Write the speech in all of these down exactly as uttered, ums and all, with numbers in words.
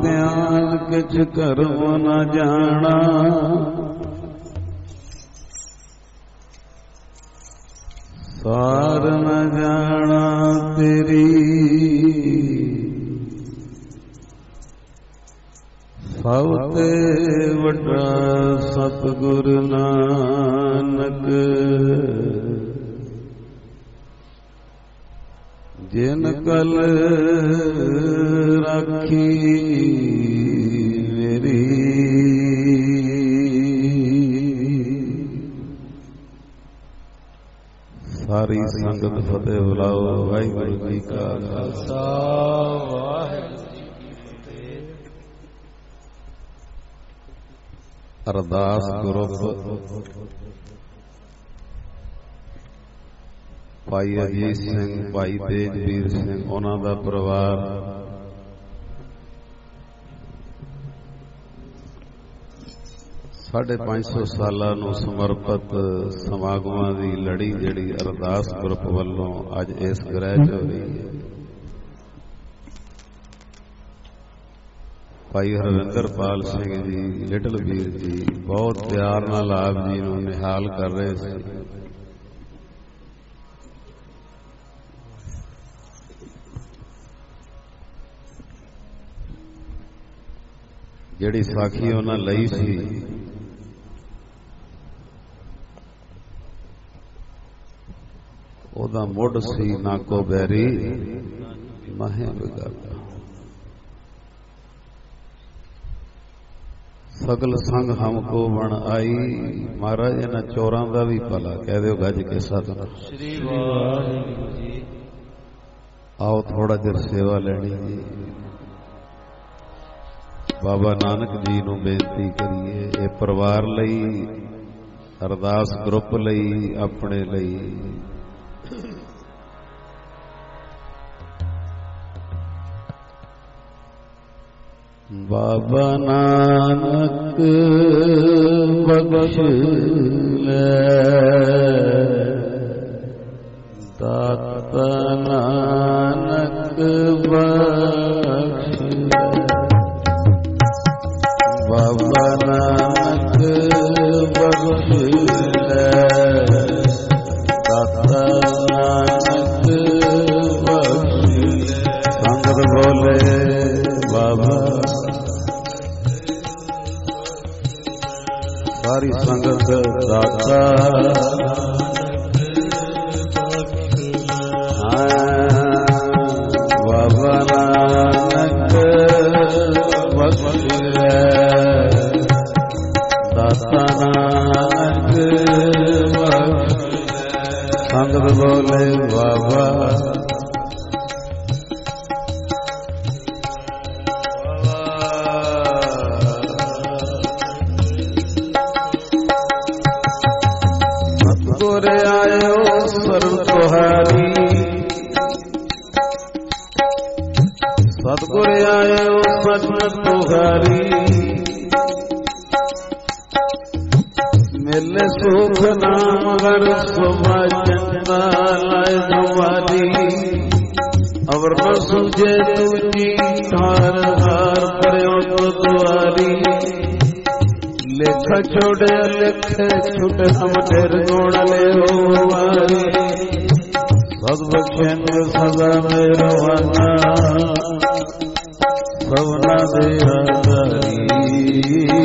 ਧਿਆਨ ਕਿਛ ਕਰਮ ਨ ਜਾਣਾ, ਸਾਰ ਨ ਜਾਣਾ ਤੇਰੀ। ਸਭ ਤੇ ਵੱਡਾ ਸਤਿਗੁਰ ਨਾਨਕ, ਜਿਨ ਕਲ ਰਾਖੀ ਮੇਰੀ। ਸਾਰੀ ਸੰਗਤ ਫਤਿਹ ਬੁਲਾਓ। ਵਾਹਿਗੁਰੂ ਜੀ ਕਾ ਖਾਲਸਾ, ਵਾਹਿਗੁਰੂ ਜੀ ਕੀ ਫਤਿਹ। ਅਰਦਾਸ ਗਰੁੱਪ ਭਾਈ ਅਜੀਤ ਸਿੰਘ, ਭਾਈ ਤੇਜਵੀਰ ਸਿੰਘ, ਉਹਨਾਂ ਦਾ ਪਰਿਵਾਰ, ਸਾਢੇ ਪੰਜ ਸੌ ਸਾਲਾਂ ਨੂੰ ਸਮਰਪਿਤ ਸਮਾਗਮਾਂ ਦੀ ਲੜੀ ਜਿਹੜੀ ਅਰਦਾਸ ਗਰੁੱਪ ਵੱਲੋਂ ਅੱਜ ਇਸ ਗ੍ਰਹਿ 'ਚ ਹੋ ਰਹੀ ਹੈ। ਭਾਈ ਹਰਵਿੰਦਰਪਾਲ ਸਿੰਘ ਜੀ, ਲਿਟਲ ਵੀਰ ਜੀ ਬਹੁਤ ਪਿਆਰ ਨਾਲ ਆਪ ਜੀ ਨੂੰ ਨਿਹਾਲ ਕਰ ਰਹੇ ਸੀ। ਜਿਹੜੀ ਸਾਖੀ ਉਹਨਾਂ ਲਈ ਸੀ, ਉਹਦਾ ਮੁੱਢ ਸੀ ਨਾਕੋ ਬੈਰੀ ਮਾਹੇ ਬਗਾਤਾ, ਸਗਲ ਸੰਗ ਹਮਕੋ ਬਣ ਆਈ। ਮਹਾਰਾਜ ਇਹਨਾਂ ਚੋਰਾਂ ਦਾ ਵੀ ਭਲਾ ਕਹਿ ਦਿਓ ਗੱਜ ਕੇ ਸਤਿਨਾਮ ਸ੍ਰੀ ਵਾਹਿਗੁਰੂ ਜੀ। ਆਓ ਥੋੜਾ ਜਿਹਾ ਸੇਵਾ ਲੈਣੀ ਜੀ। ਬਾਬਾ ਨਾਨਕ ਜੀ ਨੂੰ ਬੇਨਤੀ ਕਰੀਏ, ਇਹ ਪਰਿਵਾਰ ਲਈ, ਅਰਦਾਸ ਗਰੁੱਪ ਲਈ, ਆਪਣੇ ਲਈ। ਬਾਬਾ ਨਾਨਕ ਬਖਸ਼ ਲੈ, ਦਾਤਾ ਨਾਨਕ ਬਖਸ਼ ਲੈ। ਬਾਬਾ ਨਾਨਕ ਬਖਸ਼ ਲੈ, ਦਾਤਾ ਨਾਨਕ ਬਖਸ਼ ਲੈ। ਸੰਗਤ ਬੋਲੇ ਬਾਬਾ, ਸਾਰੀ ਸੰਗਤ ਦਾਤਾ ਬਾਬਾ ਨਾਨਕ ਬਖਸ਼ ਲੈ, ਦਾਤਾ ਨਾਨਕ ਬਖਸ਼ ਲੈ। ਸੰਗਤ ਬੋਲੇ ਬਾਬਾ, ਸਤਿਗੁਰ ਆਇਓ ਸਰਬ ਤੁਹਾਰੀ, ਸਤਿਗੁਰ ਆਇਓ ਸਤਿ ਤੁਹਾਰੀ। ਮਿਲੇ ਸੁਖ ਨਾਮ ਹਰ ਸੁਭਾ ਚੰਦਾ ਲਾਇ ਦੁਆਰੀ। ਅਵਰ ਨ ਸੁਝੇ ਤੁਜੀ ਹਾਰ ਹਾਰ ਪਰਿਓ ਤੋ ਦੁਆਰੀ। ਲੇਖਾ ਛੋੜੇ ਲਿਖੇ ਛੁਟ ਹਮ ਢੇਰ ਗੁਣ ਲਿਓ ਵਾਰੀ। ਸਦ ਬਖਸ਼ਣ ਸਦਾ ਮੇਰਾ ਵਾਨਾ, ਸਭਨਾ ਦੇ ਆਧਾਰੀ।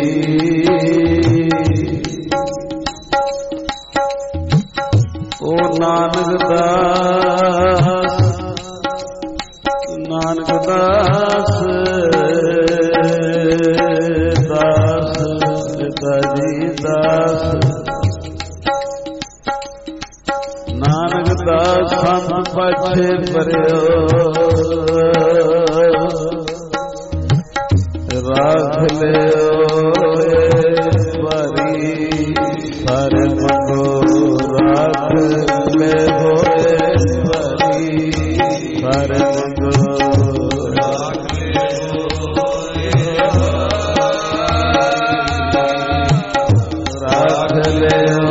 ਓ ਨਾਨਕ ਦਾਸ, ਨਾਨਕ ਦਾਸ, ਦਾਸ ਪਿਤਾ ਜੀ ਦਾਸ। ਨਾਨਕ ਦਾਸ ਸੰਤ ਪਾਛੇ ਪਰਿਓ, ਰਾਖ ਲਿਓ ਵਾਰੀ। ਸਾਰੇ ਮੰਗੋ ਰਾਖ ਲੈ ਹੋਏ ਵਾਰੀ। ਸਾਰੇ ਮੰਗੋ ਰਾਖ ਲਿਓ ਰਾਖ ਲਿਓ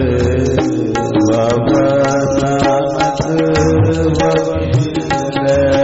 ਬਾਬਾ ਨਾਨਕ ਬਖਸ਼ ਲੈ।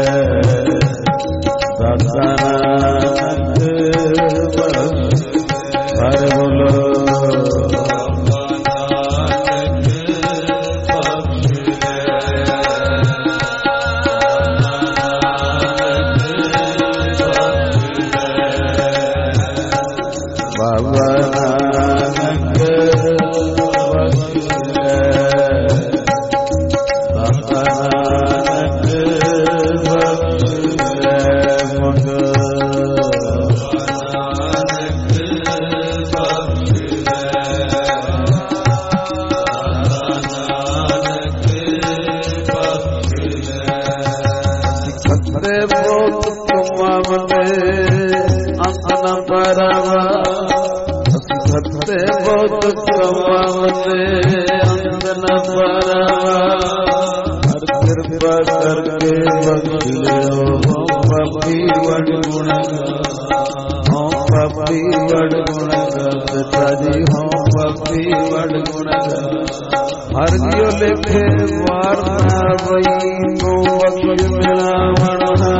ਖੱਤੇ ਬਹੁਤ ਕਮਾਵਦੇ ਅੰਤ ਨ ਪਰਵਾ ਅਸੀਂ ਖੱਤੇ ਬਹੁਤ ਕਮਾਵਦੇ ਅੰਤ ਨ ਪਰਵਾ ਹਰ ਕਿਰਪਾ ਕਰਕੇ ਬਖਸ਼ ਲਿਓ ਪਾਪੀ ਵਡ ਗੁਣ ਹਉ ਪਾਪੀ ਵਡ ਗੁਣ ਪਿਤਾ ਜੀ ਹਉ ਪਾਪੀ ਵਡ ਗੁਣ ਹਰ ਜਿਉ ਲਿਖੇ ਵਾਰ ਨਾ ਬਈ ਤੂੰ ਬਖਸ਼ ਮਿਲਾਵਣ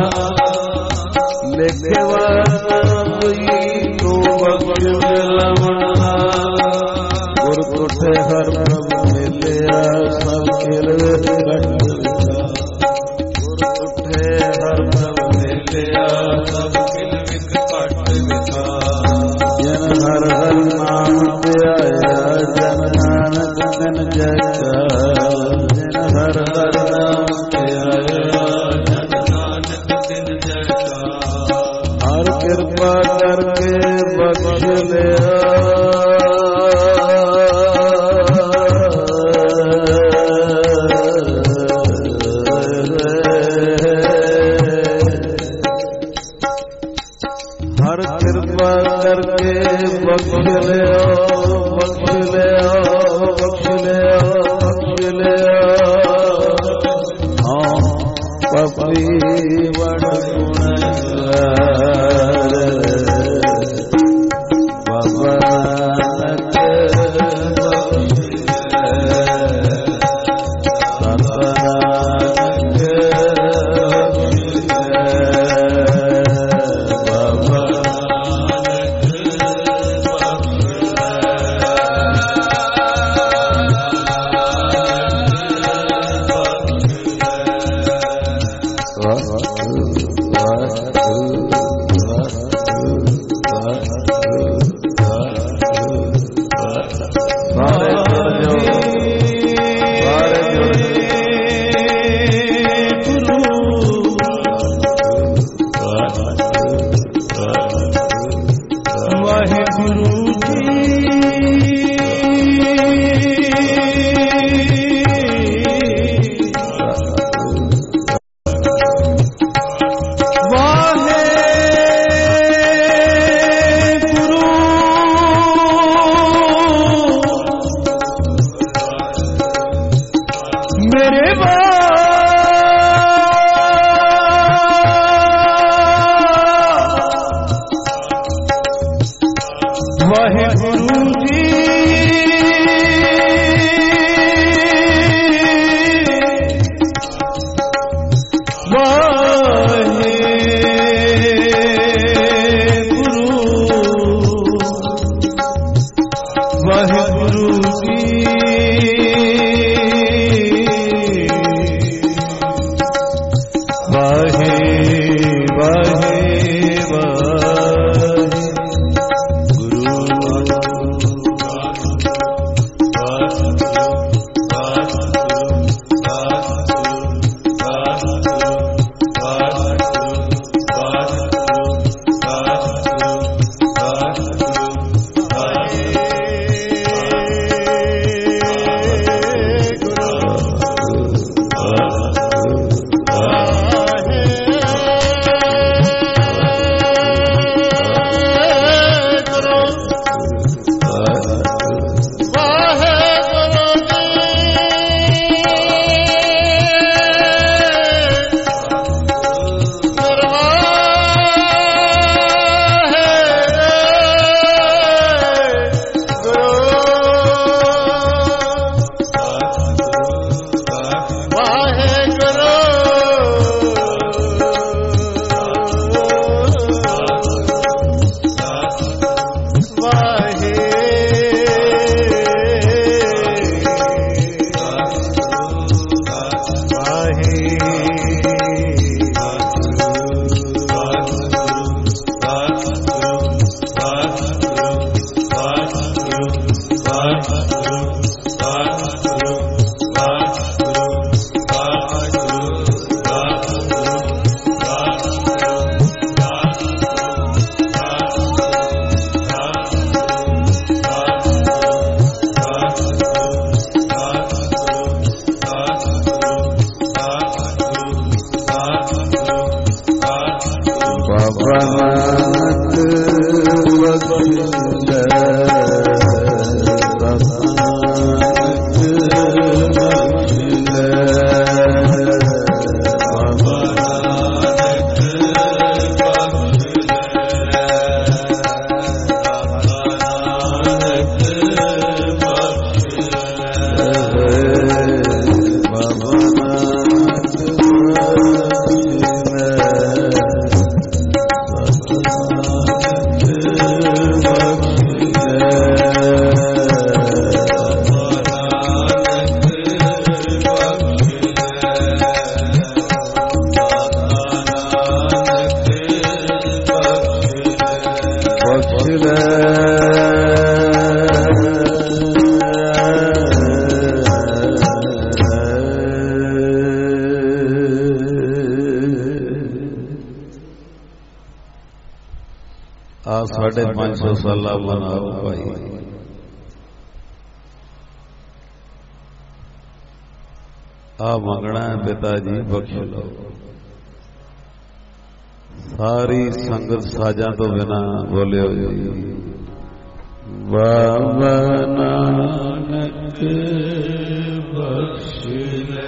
ਲਿਖੇ ਵਾਰ ਨਾ ਬਈ ਤੂੰ ਬਖਸ਼ ਮਿਲਾਵਣ ਗੁਰ ਤੁਠੇ ਹਰ ਪ੍ਰਭ ਮਿਲਿਆ ਸਭ ਖੇਲ ਘਟ ਗੁਰ ਤੁਠੇ ਹਰ ਪ੍ਰਭ ਮਿਲਿਆ ਸਭ ਖੇਲ ਵਿਖ ਘਟ ਵਿਖਾ ਜਨ ਹਰ ਹਰ ਨਾਮ ਧਿਆਇਆ ਜਨ ਨਾਨਕ ਦਿਨ ਜੈਕਾਰ ਜਨ ਹਰ ਹਰ ਨਾਮ ਧਿਆਇਆ ਜਨ ਨਾਨਕ ਦਿਨ ਜੈਕਾਰ ਹਰ ਕਿਰਪਾ ਕਰਕੇ ਬਖਸ਼ ਲਿਆ ਹਰ ਕਿਰਪਾ ਕਰਕੇ ਬਖਸ਼ ਲਿਓ ਬਖਸ਼ ਲਿਓ ਬਖਸ਼ ਲਿਓ ਬਖਸ਼ ਲਿਓ ਹਾਂ ਪਾਪੀ ਵਡ ਗੁਣਗਾਰ ਬਾਬਾ ਨਾਨਕ ਬਖਸ਼ ਬਾਬਾ ਨਾਨਕ Hare आ साढ़े पांच सौ साल मनाओ भाई। आ मंगना है पिता जी बख्श लो। सारी संगत साजा तो बिना बोलियो जी। बाबा नानक बख्श ले,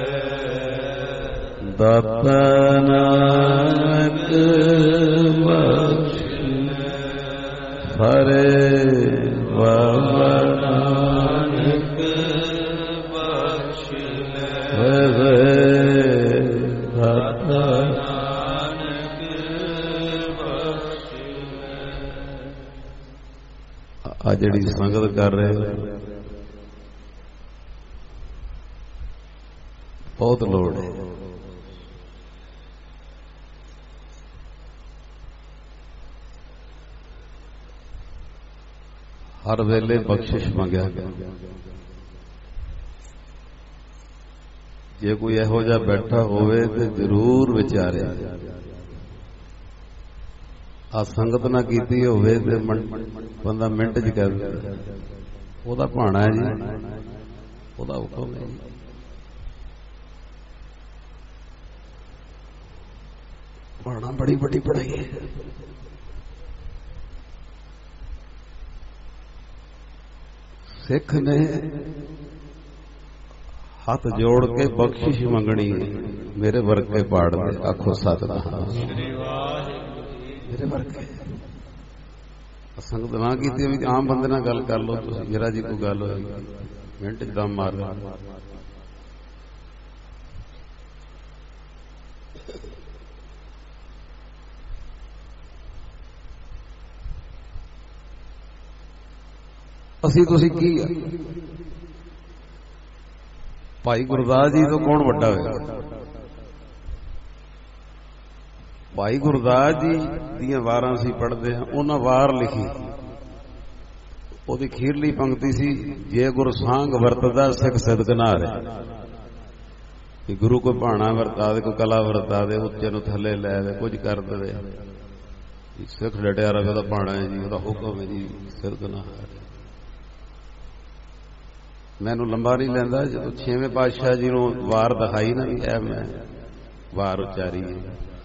दाता नानक बख्श ले, हरे बाबा नानक बख्श ले, हरे दाता नानक बख्श ले। आ जिहड़ी संगत कर रहे बहुत लोड़ है। हर वेले बख्शिश मंगया गया। जे कोई इहो जिहा बैठा होवे ते जरूर विचारे। आ संगत ना कीती होवे ते बंदा मिंट च कह दिंदा ओहदा भाणा है जी, ओहदा हुक्म है जी। भाणा बड़ी बड़ी पढ़ाई है। सिख ने हाथ जोड़ के बख्शिश मंगनी, मेरे वर्गे पाड़ दे आखो सतनाम मेरे वर्गे। संगत ना की आम बंदे नाल गल कर लो, जरा जी कोई गल होगी मिनट च दम मार लो। असी तुसी की है भाई गुरदास जी तो कौन वड्डा होगा? भाई गुरदास जी दियां वारां सी पढ़दे हां, उन्हां वार लिखी, ओदी खीरली पंक्ति सी, जे गुर सांग वरतदा सिख सिदक ना रहे। गुरु कोई भाणा वरता दे, कोई कला वरता दे, उच्चे नूं थल्ले लै दे, कुछ कर दे, सिख डटिया रहे ओदा भाणा है जी, ओदा हुक्म है जी, सिदक ना रहे। मैनू लंबा नहीं लैंदा, जो छेवें पातशाह जी नूं वार दिखाई ना भी ऐ मैं वार उचारी है,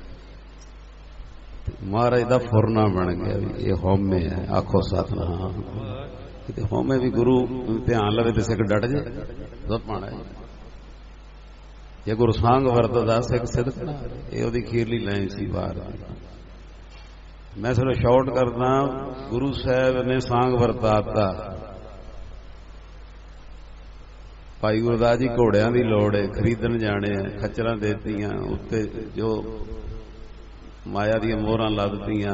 महाराज दा फुरना बन गया भी ये होमे है। आखो सतनाम। किते होमे भी गुरु ध्यान लवे तो सिख डट जाए तो पाना है। जे गुरु सांग वरतदा सिख सिदक ना, ये ओदी खीरली लाइन सी वार। मैं सिर्फ शॉर्ट करदा, गुरु साहब ने सांग वरताता। भाई गुरदास जी घोड़ियां की लोड़ है, खरीदन जाने, खच्चरां देतियां, उत्ते जो माया दी मोहरां ला दित्तियां।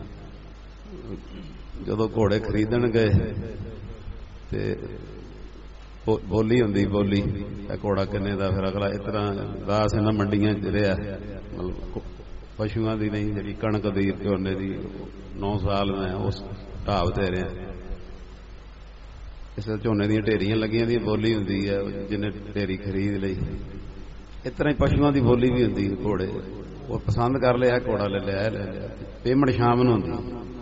जदों घोड़े खरीदन गए ते बोली हुंदी, बोली घोड़ा किन्ने दा, फिर अगला इस तरह दास इन्हां मंडियां च रहा, मतलब पशुआं दी नहीं, जिहड़ी कणक दी झोने दी नौ साल मैं उस ढाब ते रहा। इस झोने दी ढेरियां लगियां दी बोली हुंदी है, जिन्हें ढेरी खरीद लई। इस तरह ही पशुआं दी बोली भी हुंदी। घोड़े वो पसंद कर लिया, घोड़ा ले लिया, ले लिया, पेमेंट शाम नूं हुंदी,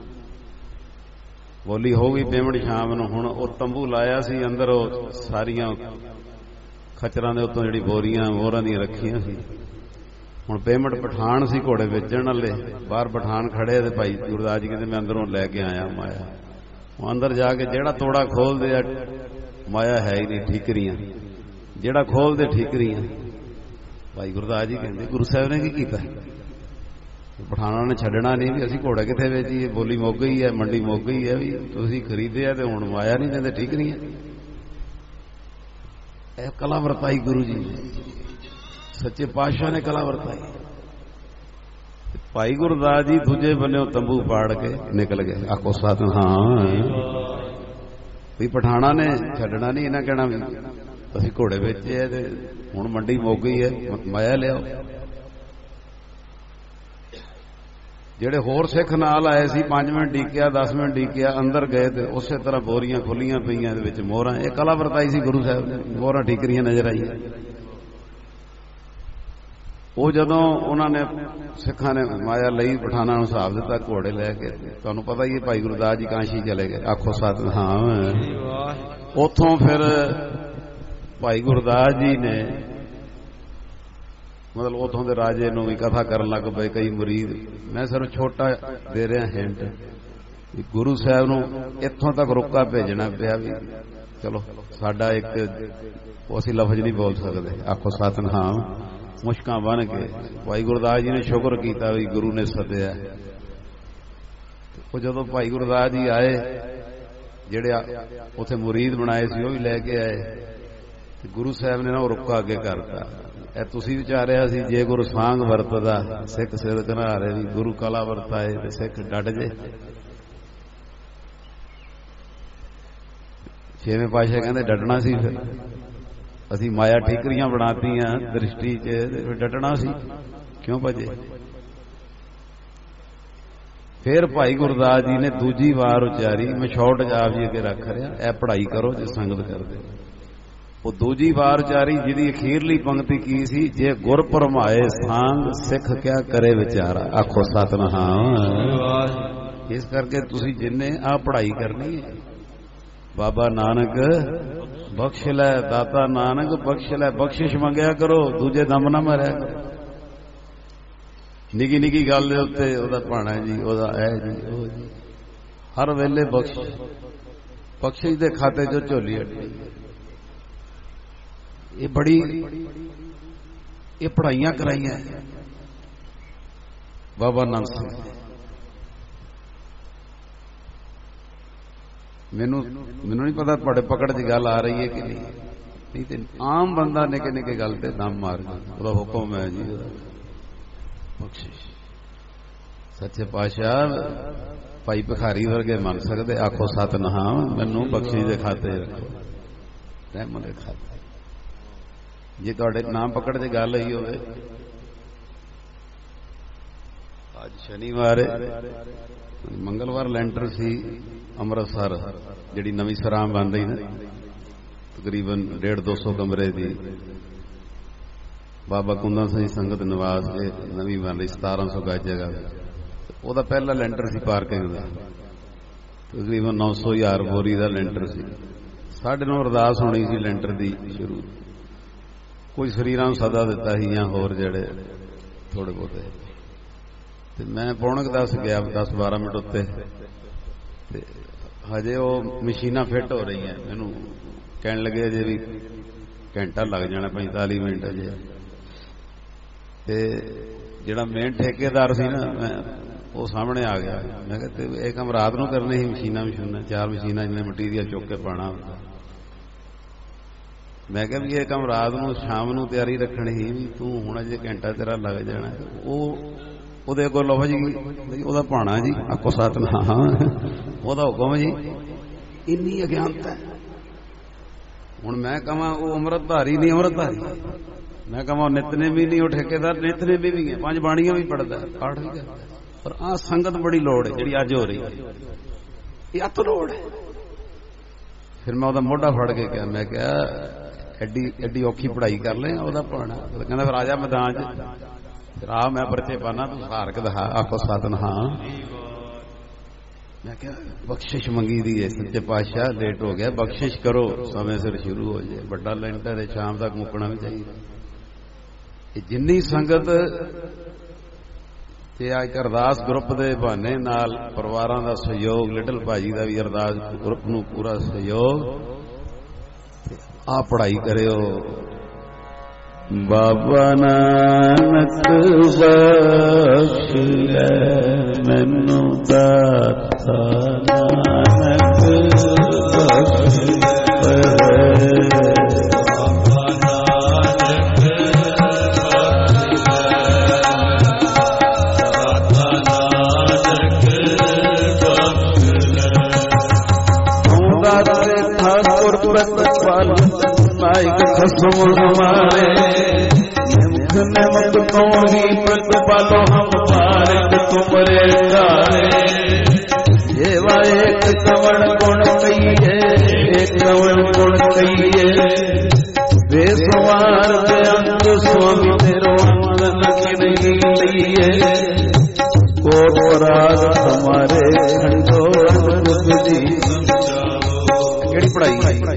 बोली हो गई पेमेंट शाम नूं। हुण वो तंबू लाया सी अंदर, सारियां खच्चरां दे उत्तों जिहड़ी बोरियां मोहरां दी रखियां सी। हुण पेमेंट पठान सी घोड़े बेचण वाले, बाहर पठान खड़े ते भाई गुरदास जी कहंदे मैं अंदरों लैके आया माया। अंदर जाके जेड़ा तोड़ा खोल दे माया है ही नहीं, ठीकरियां जेड़ा खोल दे ठीकरियां। भाई गुरदास जी कहते गुरु साहब ने की कीता? पठाना ने छड्डना नहीं भी, असीं घोड़ा कित्थे वेचीए, बोली मुक गई है, मंडी मुक गई है, भी तुसीं खरीदे ते हुण माया नहीं देंदे, ठीकरियां। ਇਹ कला वरताई गुरु जी ने, सच्चे पातशाह ने कला वरताई। भाई गुरदास जी दूजे बन्ने तंबू पाड़ के निकल गए। आखो साथ हाँ भी पठाना ने छड्डना नहीं, इन्हें कहना भी असीं घोड़े बेचे है, हुण मंडी मुक गई है, माया लियाओ। ਜਿਹੜੇ ਹੋਰ ਸਿੱਖ ਨਾਲ ਆਏ ਸੀ ਪੰਜ ਮਿੰਟ ਡੀਕਿਆ, ਦਸ ਮਿੰਟ ਡੀਕਿਆ, ਅੰਦਰ ਗਏ ਤੇ ਉਸੇ ਤਰ੍ਹਾਂ ਬੋਰੀਆਂ ਖੁੱਲੀਆਂ ਪਈਆਂ ਦੇ ਵਿੱਚ ਮੋਹਰਾਂ। ਇਹ ਕਲਾ ਵਰਤਾਈ ਸੀ ਗੁਰੂ ਸਾਹਿਬ ਨੇ, ਮੋਹਰਾਂ ਠੀਕਰੀਆਂ ਨਜ਼ਰ ਆਈਆਂ। ਉਹ ਜਦੋਂ ਉਹਨਾਂ ਨੇ ਸਿੱਖਾਂ ਨੇ ਮਾਇਆ ਲਈ ਪਠਾਨਾਂ ਨੂੰ ਹਿਸਾਬ ਦਿੱਤਾ ਘੋੜੇ ਲੈ ਕੇ, ਤੁਹਾਨੂੰ ਪਤਾ ਹੀ ਹੈ ਭਾਈ ਗੁਰਦਾਸ ਜੀ ਕਾਂਸ਼ੀ ਚਲੇ ਗਏ, ਆਖੋ ਸਤਿਨਾਮ। ਉੱਥੋਂ ਫਿਰ ਭਾਈ ਗੁਰਦਾਸ ਜੀ ਨੇ ਮਤਲਬ ਉੱਥੋਂ ਦੇ ਰਾਜੇ ਨੂੰ ਵੀ ਕਥਾ ਕਰਨ ਲੱਗ ਪਏ ਕਈ ਮੁਰੀਦ। ਮੈਂ ਸਿਰਫ ਛੋਟਾ ਦੇ ਰਿਹਾ ਹਿੰਟ, ਗੁਰੂ ਸਾਹਿਬ ਨੂੰ ਇੱਥੋਂ ਤੱਕ ਰੁੱਕਾ ਭੇਜਣਾ ਪਿਆ ਵੀ ਚਲੋ ਸਾਡਾ ਇੱਕ ਅਸੀਂ ਲਫ਼ਜ਼ ਨਹੀਂ ਬੋਲ ਸਕਦੇ, ਆਖੋ ਸਤਿਨਾਮ। ਮੁਸ਼ਕਾਂ ਬਣ ਕੇ ਭਾਈ ਗੁਰਦਾਸ ਜੀ ਨੇ ਸ਼ੁਕਰ ਕੀਤਾ ਵੀ ਗੁਰੂ ਨੇ ਸੱਦਿਆ। ਉਹ ਜਦੋਂ ਭਾਈ ਗੁਰਦਾਸ ਜੀ ਆਏ, ਜਿਹੜੇ ਉੱਥੇ ਮੁਰੀਦ ਬਣਾਏ ਸੀ ਉਹ ਵੀ ਲੈ ਕੇ ਆਏ, ਤੇ ਗੁਰੂ ਸਾਹਿਬ ਨੇ ਨਾ ਉਹ ਰੁੱਕਾ ਅੱਗੇ ਕਰਤਾ। ਇਹ ਤੁਸੀਂ ਵਿਚਾਰਿਆ ਸੀ ਜੇ ਗੁਰੂ ਸਾਂਗ ਵਰਤਦਾ ਸਿੱਖ ਸਿਰ ਘਨਾਰੇ ਵੀ, ਗੁਰੂ ਕਲਾ ਵਰਤਾਏ ਤੇ ਸਿੱਖ ਡਟ ਜੇ। ਛੇਵੇਂ ਪਾਤਸ਼ਾਹ ਕਹਿੰਦੇ ਡਟਣਾ ਸੀ, ਫਿਰ ਅਸੀਂ ਮਾਇਆ ਠੀਕਰੀਆਂ ਬਣਾਤੀਆਂ ਦ੍ਰਿਸ਼ਟੀ 'ਚ, ਫਿਰ ਡਟਣਾ ਸੀ, ਕਿਉਂ ਭਜੇ। ਫਿਰ ਭਾਈ ਗੁਰਦਾਸ ਜੀ ਨੇ ਦੂਜੀ ਵਾਰ ਉਚਾਰੀ, ਮੈਂ ਸ਼ਾਰਟ ਜਾਪ ਜੀ ਅੱਗੇ ਰੱਖ ਰਿਹਾ, ਇਹ ਪੜ੍ਹਾਈ ਕਰੋ ਜੇ ਸੰਗਤ ਕਰਦੇ। ਉਹ ਦੂਜੀ ਵਾਰ ਉਚਾਰੀ ਜਿਹਦੀ ਅਖੀਰਲੀ ਪੰਕਤੀ ਕੀ ਸੀ, ਜੇ ਗੁਰ ਭਰਮਾਏ ਸਾਂਗ ਸਿੱਖ ਕਿਆ ਕਰੇ ਵਿਚਾਰਾ, ਆਖੋ ਸਤਿਨਾਮ। ਇਸ ਕਰਕੇ ਤੁਸੀਂ ਜਿੰਨੇ ਆ ਪੜ੍ਹਾਈ ਕਰਨੀ ਹੈ, ਬਾਬਾ ਨਾਨਕ ਬਖਸ਼ ਲੈ, ਦਾਤਾ ਨਾਨਕ ਬਖਸ਼ ਲੈ, ਬਖਸ਼ਿਸ਼ ਮੰਗਿਆ ਕਰੋ, ਦੂਜੇ ਦਮ ਨਾ ਮਾਰਿਆ ਕਰੋ। ਨਿੱਕੀ ਨਿੱਕੀ ਗੱਲ ਦੇ ਉੱਤੇ ਉਹਦਾ ਭਾਣਾ ਜੀ, ਉਹਦਾ ਇਹ ਜੀ, ਉਹ ਜੀ, ਹਰ ਵੇਲੇ ਬਖਸ਼ ਬਖਸ਼ਿਸ਼ ਦੇ ਖਾਤੇ 'ਚੋਂ ਝੋਲੀ ਅੱਡੀ। ਇਹ ਬੜੀ ਇਹ ਪੜ੍ਹਾਈਆਂ ਕਰਾਈਆਂ ਬਾਬਾ ਨਾਨਕ ਸਿੰਘ। ਮੈਨੂੰ ਮੈਨੂੰ ਨਹੀਂ ਪਤਾ ਤੁਹਾਡੇ ਪਕੜ 'ਚ ਗੱਲ ਆ ਰਹੀ ਹੈ ਕਿ ਨਹੀਂ, ਨਹੀਂ ਤੇ ਆਮ ਬੰਦਾ ਨਿੱਕੇ ਨਿੱਕੇ ਗੱਲ ਤੇ ਦਮ ਮਾਰ ਜਾਂਦਾ। ਉਹਦਾ ਹੁਕਮ ਹੈ ਜੀ, ਉਹਦਾ ਬਖਸ਼ਿਸ਼। ਸੱਚੇ ਪਾਤਸ਼ਾਹ ਭਾਈ ਭਿਖਾਰੀ ਵਰਗੇ ਮੰਨ ਸਕਦੇ, ਆਖੋ ਸਤਿਨਾਮ। ਮੈਨੂੰ ਬਖਸ਼ਿਸ਼ ਦੇ ਖਾਤੇ ਰੱਖੋ, ਰਹਿਮਤ ਦੇ ਖਾਤੇ। ਜੇ ਤੁਹਾਡੇ ਨਾਮ ਪਕੜ 'ਚ ਗੱਲ ਆਈ ਹੋਵੇ, ਅੱਜ ਸ਼ਨੀਵਾਰ ਮੰਗਲਵਾਰ ਲੈਂਟਰ ਸੀ ਅੰਮ੍ਰਿਤਸਰ, ਜਿਹੜੀ ਨਵੀਂ ਸਰਾਮ ਬਣ ਰਹੀ ਨਾ, ਤਕਰੀਬਨ ਡੇਢ ਦੋ ਸੌ ਕਮਰੇ ਦੀ, ਬਾਬਾ ਕੁੰਦਨ ਸਿੰਘ ਸੰਗਤ ਨਿਵਾਸ ਦੇ ਨਵੀਂ ਬਣ ਰਹੀ, ਸਤਾਰਾਂ ਸੌ ਗਜ ਜਗ੍ਹਾ। ਉਹਦਾ ਪਹਿਲਾ ਲੈਂਟਰ ਸੀ ਪਾਰਕਿੰਗ ਦਾ, ਤਕਰੀਬਨ ਨੌ ਸੌ ਹਜ਼ਾਰ ਬੋਰੀ ਦਾ ਲੈਂਟਰ ਸੀ। ਸਾਡੇ ਨੂੰ ਅਰਦਾਸ ਹੋਣੀ ਸੀ ਲੈਂਟਰ ਦੀ ਸ਼ੁਰੂ, ਕੋਈ ਸਰੀਰਾਂ ਨੂੰ ਸਦਾ ਦਿੱਤਾ ਸੀ ਜਾਂ ਹੋਰ ਜਿਹੜੇ ਥੋੜੇ ਬਹੁਤੇ, ਤੇ ਮੈਂ ਪੌਣੇ ਕੁ ਦਸ ਗਿਆ, ਦਸ ਬਾਰਾਂ ਮਿੰਟ ਉੱਤੇ, ਤੇ ਹਜੇ ਉਹ ਮਸ਼ੀਨਾਂ ਫਿੱਟ ਹੋ ਰਹੀਆਂ। ਮੈਨੂੰ ਕਹਿਣ ਲੱਗੇ ਜੇ ਵੀ ਘੰਟਾ ਲੱਗ ਜਾਣਾ, ਪੈਂਤਾਲੀ ਮਿੰਟ ਅਜੇ। ਤੇ ਜਿਹੜਾ ਮੇਨ ਠੇਕੇਦਾਰ ਸੀ ਨਾ, ਮੈਂ ਉਹ ਸਾਹਮਣੇ ਆ ਗਿਆ। ਮੈਂ ਕਿਹਾ ਤੇ ਇਹ ਕੰਮ ਰਾਤ ਨੂੰ ਕਰਨੇ ਸੀ, ਮਸ਼ੀਨਾਂ ਮਸ਼ੀਨਾਂ ਚਾਰ ਮਸ਼ੀਨਾਂ ਜਿਹਨੇ ਮਟੀਰੀਅਲ ਚੁੱਕ ਕੇ ਪਾਉਣਾ ਹੁੰਦਾ। ਮੈਂ ਕਿਹਾ ਵੀ ਇਹ ਕੰਮ ਰਾਤ ਨੂੰ ਸ਼ਾਮ ਨੂੰ ਤਿਆਰੀ ਰੱਖਣੀ ਸੀ, ਵੀ ਤੂੰ ਹੁਣ ਅਜੇ ਘੰਟਾ ਤੇਰਾ ਲੱਗ ਜਾਣਾ। ਉਹ ਉਹਦੇ ਅੱਗੋਂ ਲਓ ਜੀ, ਉਹਦਾ ਭਾਣਾ ਜੀ, ਆਖੋ ਸਤਿਨਾਮ, ਉਹਦਾ ਹੁਕਮ ਜੀ। ਇੰਨੀ ਅਗਿਆਨਤਾ। ਹੁਣ ਮੈਂ ਕਹਾਂ ਉਹ ਅੰਮ੍ਰਿਤਧਾਰੀ ਨਹੀਂ ਅੰਮ੍ਰਿਤਧਾਰੀ, ਮੈਂ ਕਹਾਂ ਨਿਤਨੇਮੀ ਨਹੀਂ, ਉਹ ਠੇਕੇਦਾਰ ਨਿਤਨੇਮੀ ਵੀ ਹੈ, ਪੰਜ ਬਾਣੀਆਂ ਵੀ ਪੜ੍ਹਦਾ, ਪਾਠ ਵੀ ਕਰਦਾ। ਪਰ ਆਹ ਸੰਗਤ ਬੜੀ ਲੋੜ ਹੈ ਜਿਹੜੀ ਅੱਜ ਹੋ ਰਹੀ ਹੈ, ਇਹ ਅੱਤ ਲੋੜ ਹੈ। ਫਿਰ ਮੈਂ ਉਹਦਾ ਮੋਢਾ ਫੜ ਕੇ ਕਿਹਾ, ਮੈਂ ਕਿਹਾ ਐਡੀ ਐਡੀ ਔਖੀ ਪੜ੍ਹਾਈ ਕਰ ਲੈ, ਉਹਦਾ ਭਾਣਾ। ਕਹਿੰਦਾ ਫਿਰ ਆ ਜਾ ਮੈਦਾਨ 'ਚ, ਰਾਹ ਮੈਂ ਪਰਚੇ ਪਾਣਾ, ਤੂੰ ਹਾਰ ਕੇ ਦਿਖਾ, ਆਖੋ ਸਤਿਨਾਮ। ਮੈਂ ਕਿਹਾ ਬਖਸ਼ਿਸ਼ ਮੰਗੀ ਦੀ ਹੈ ਸੱਚੇ ਪਾਤਸ਼ਾਹ, ਲੇਟ ਹੋ ਗਿਆ, ਬਖਸ਼ਿਸ਼ ਕਰੋ, ਸਮੇਂ ਸਿਰ ਸ਼ੁਰੂ ਹੋ ਜਾਏ। ਵੱਡਾ ਲੈਂਟਰ ਹੈ, ਸ਼ਾਮ ਤੱਕ ਮੁੱਕਣਾ ਵੀ ਚਾਹੀਦਾ। ਇਹ ਜਿੰਨੀ ਸੰਗਤ ਤੇ ਅੱਜ ਅਰਦਾਸ ਗਰੁੱਪ ਦੇ ਬਹਾਨੇ ਨਾਲ ਪਰਿਵਾਰਾਂ ਦਾ ਸਹਿਯੋਗ, ਲਿਟਲ ਭਾਜੀ ਦਾ ਵੀ ਅਰਦਾਸ ਗਰੁੱਪ ਨੂੰ ਪੂਰਾ ਸਹਿਯੋਗ, ਆ ਪੜ੍ਹਾਈ ਕਰਿਓ। ਬਾਬਾ ਨਾਨਕ ਬਖਸ਼ ਲੈ ਮੈਨੂੰ, ਦਾਤਾ ਨਾਨਕ ਬਖਸ਼ ਲੈ, ਬਾਬਾ ਨਾਨਕ ਬਖਸ਼ ਲੈ, ਦਾਤਾ ਨਾਨਕ ਬਖਸ਼ ਲੈ। ਤੂੰ ਦਾਤੇ ਠਾਕੁਰ ਪ੍ਰਤਪਾਲ ਨਾਇਕ ਖਸਮ ਹਮਾਰੇ, नमक तो ही प्रतिपालो हमारे, तुमरे तारे। ये एक कवण गुण कहिए, एक कवण गुण कहिए, बेसवार अंत स्वामी तेरो अंत मारन किन लिए कोट पराग हमारे खंडो केड़ी पढ़ाई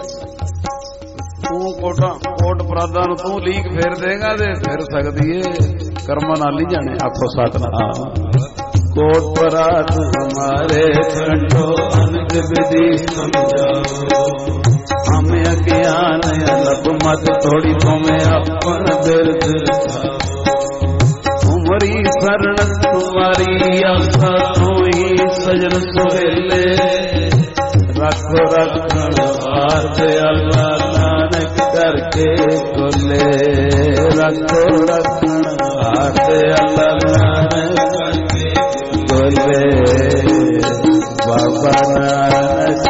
तू कोटा कोट परादा नूं तू लीक फेर देगा ते फिर सकदी है कर्मा नाल ही जाने आखो सतनाम कोट पराग हमारे खंडो अनंत विधि समझाओ हमें अज्ञान अलग मत थोड़ी तुम्हें अपन बिरद तुम्हारी शरण तुम्हारी आस्था तू ही सजन सुहेले रखो रखण हार अल्लाह नानक करके कोले रखो रखण हार अल्लाह नानक करके कोले बाबा नानक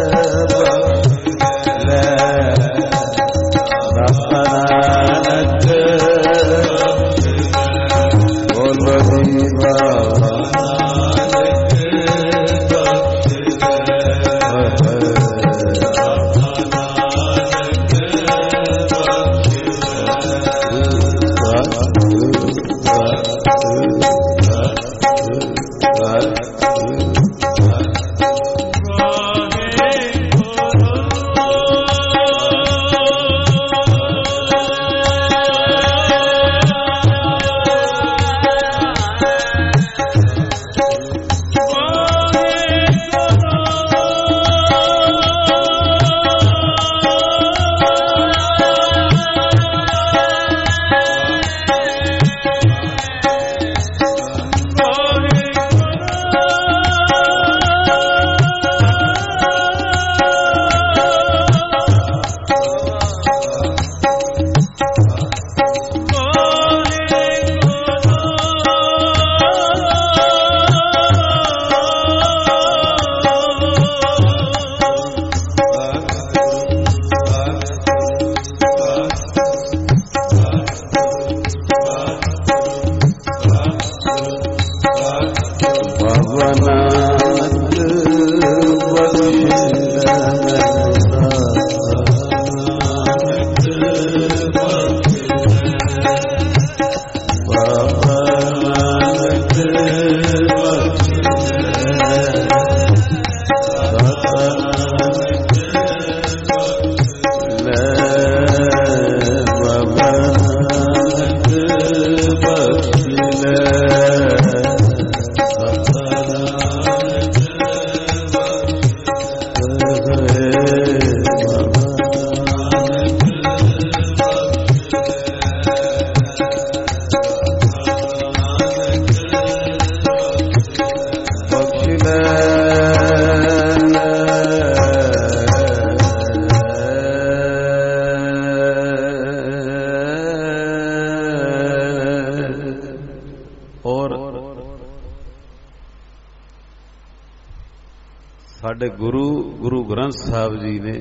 गुरु गुरु ग्रंथ साहब जी ने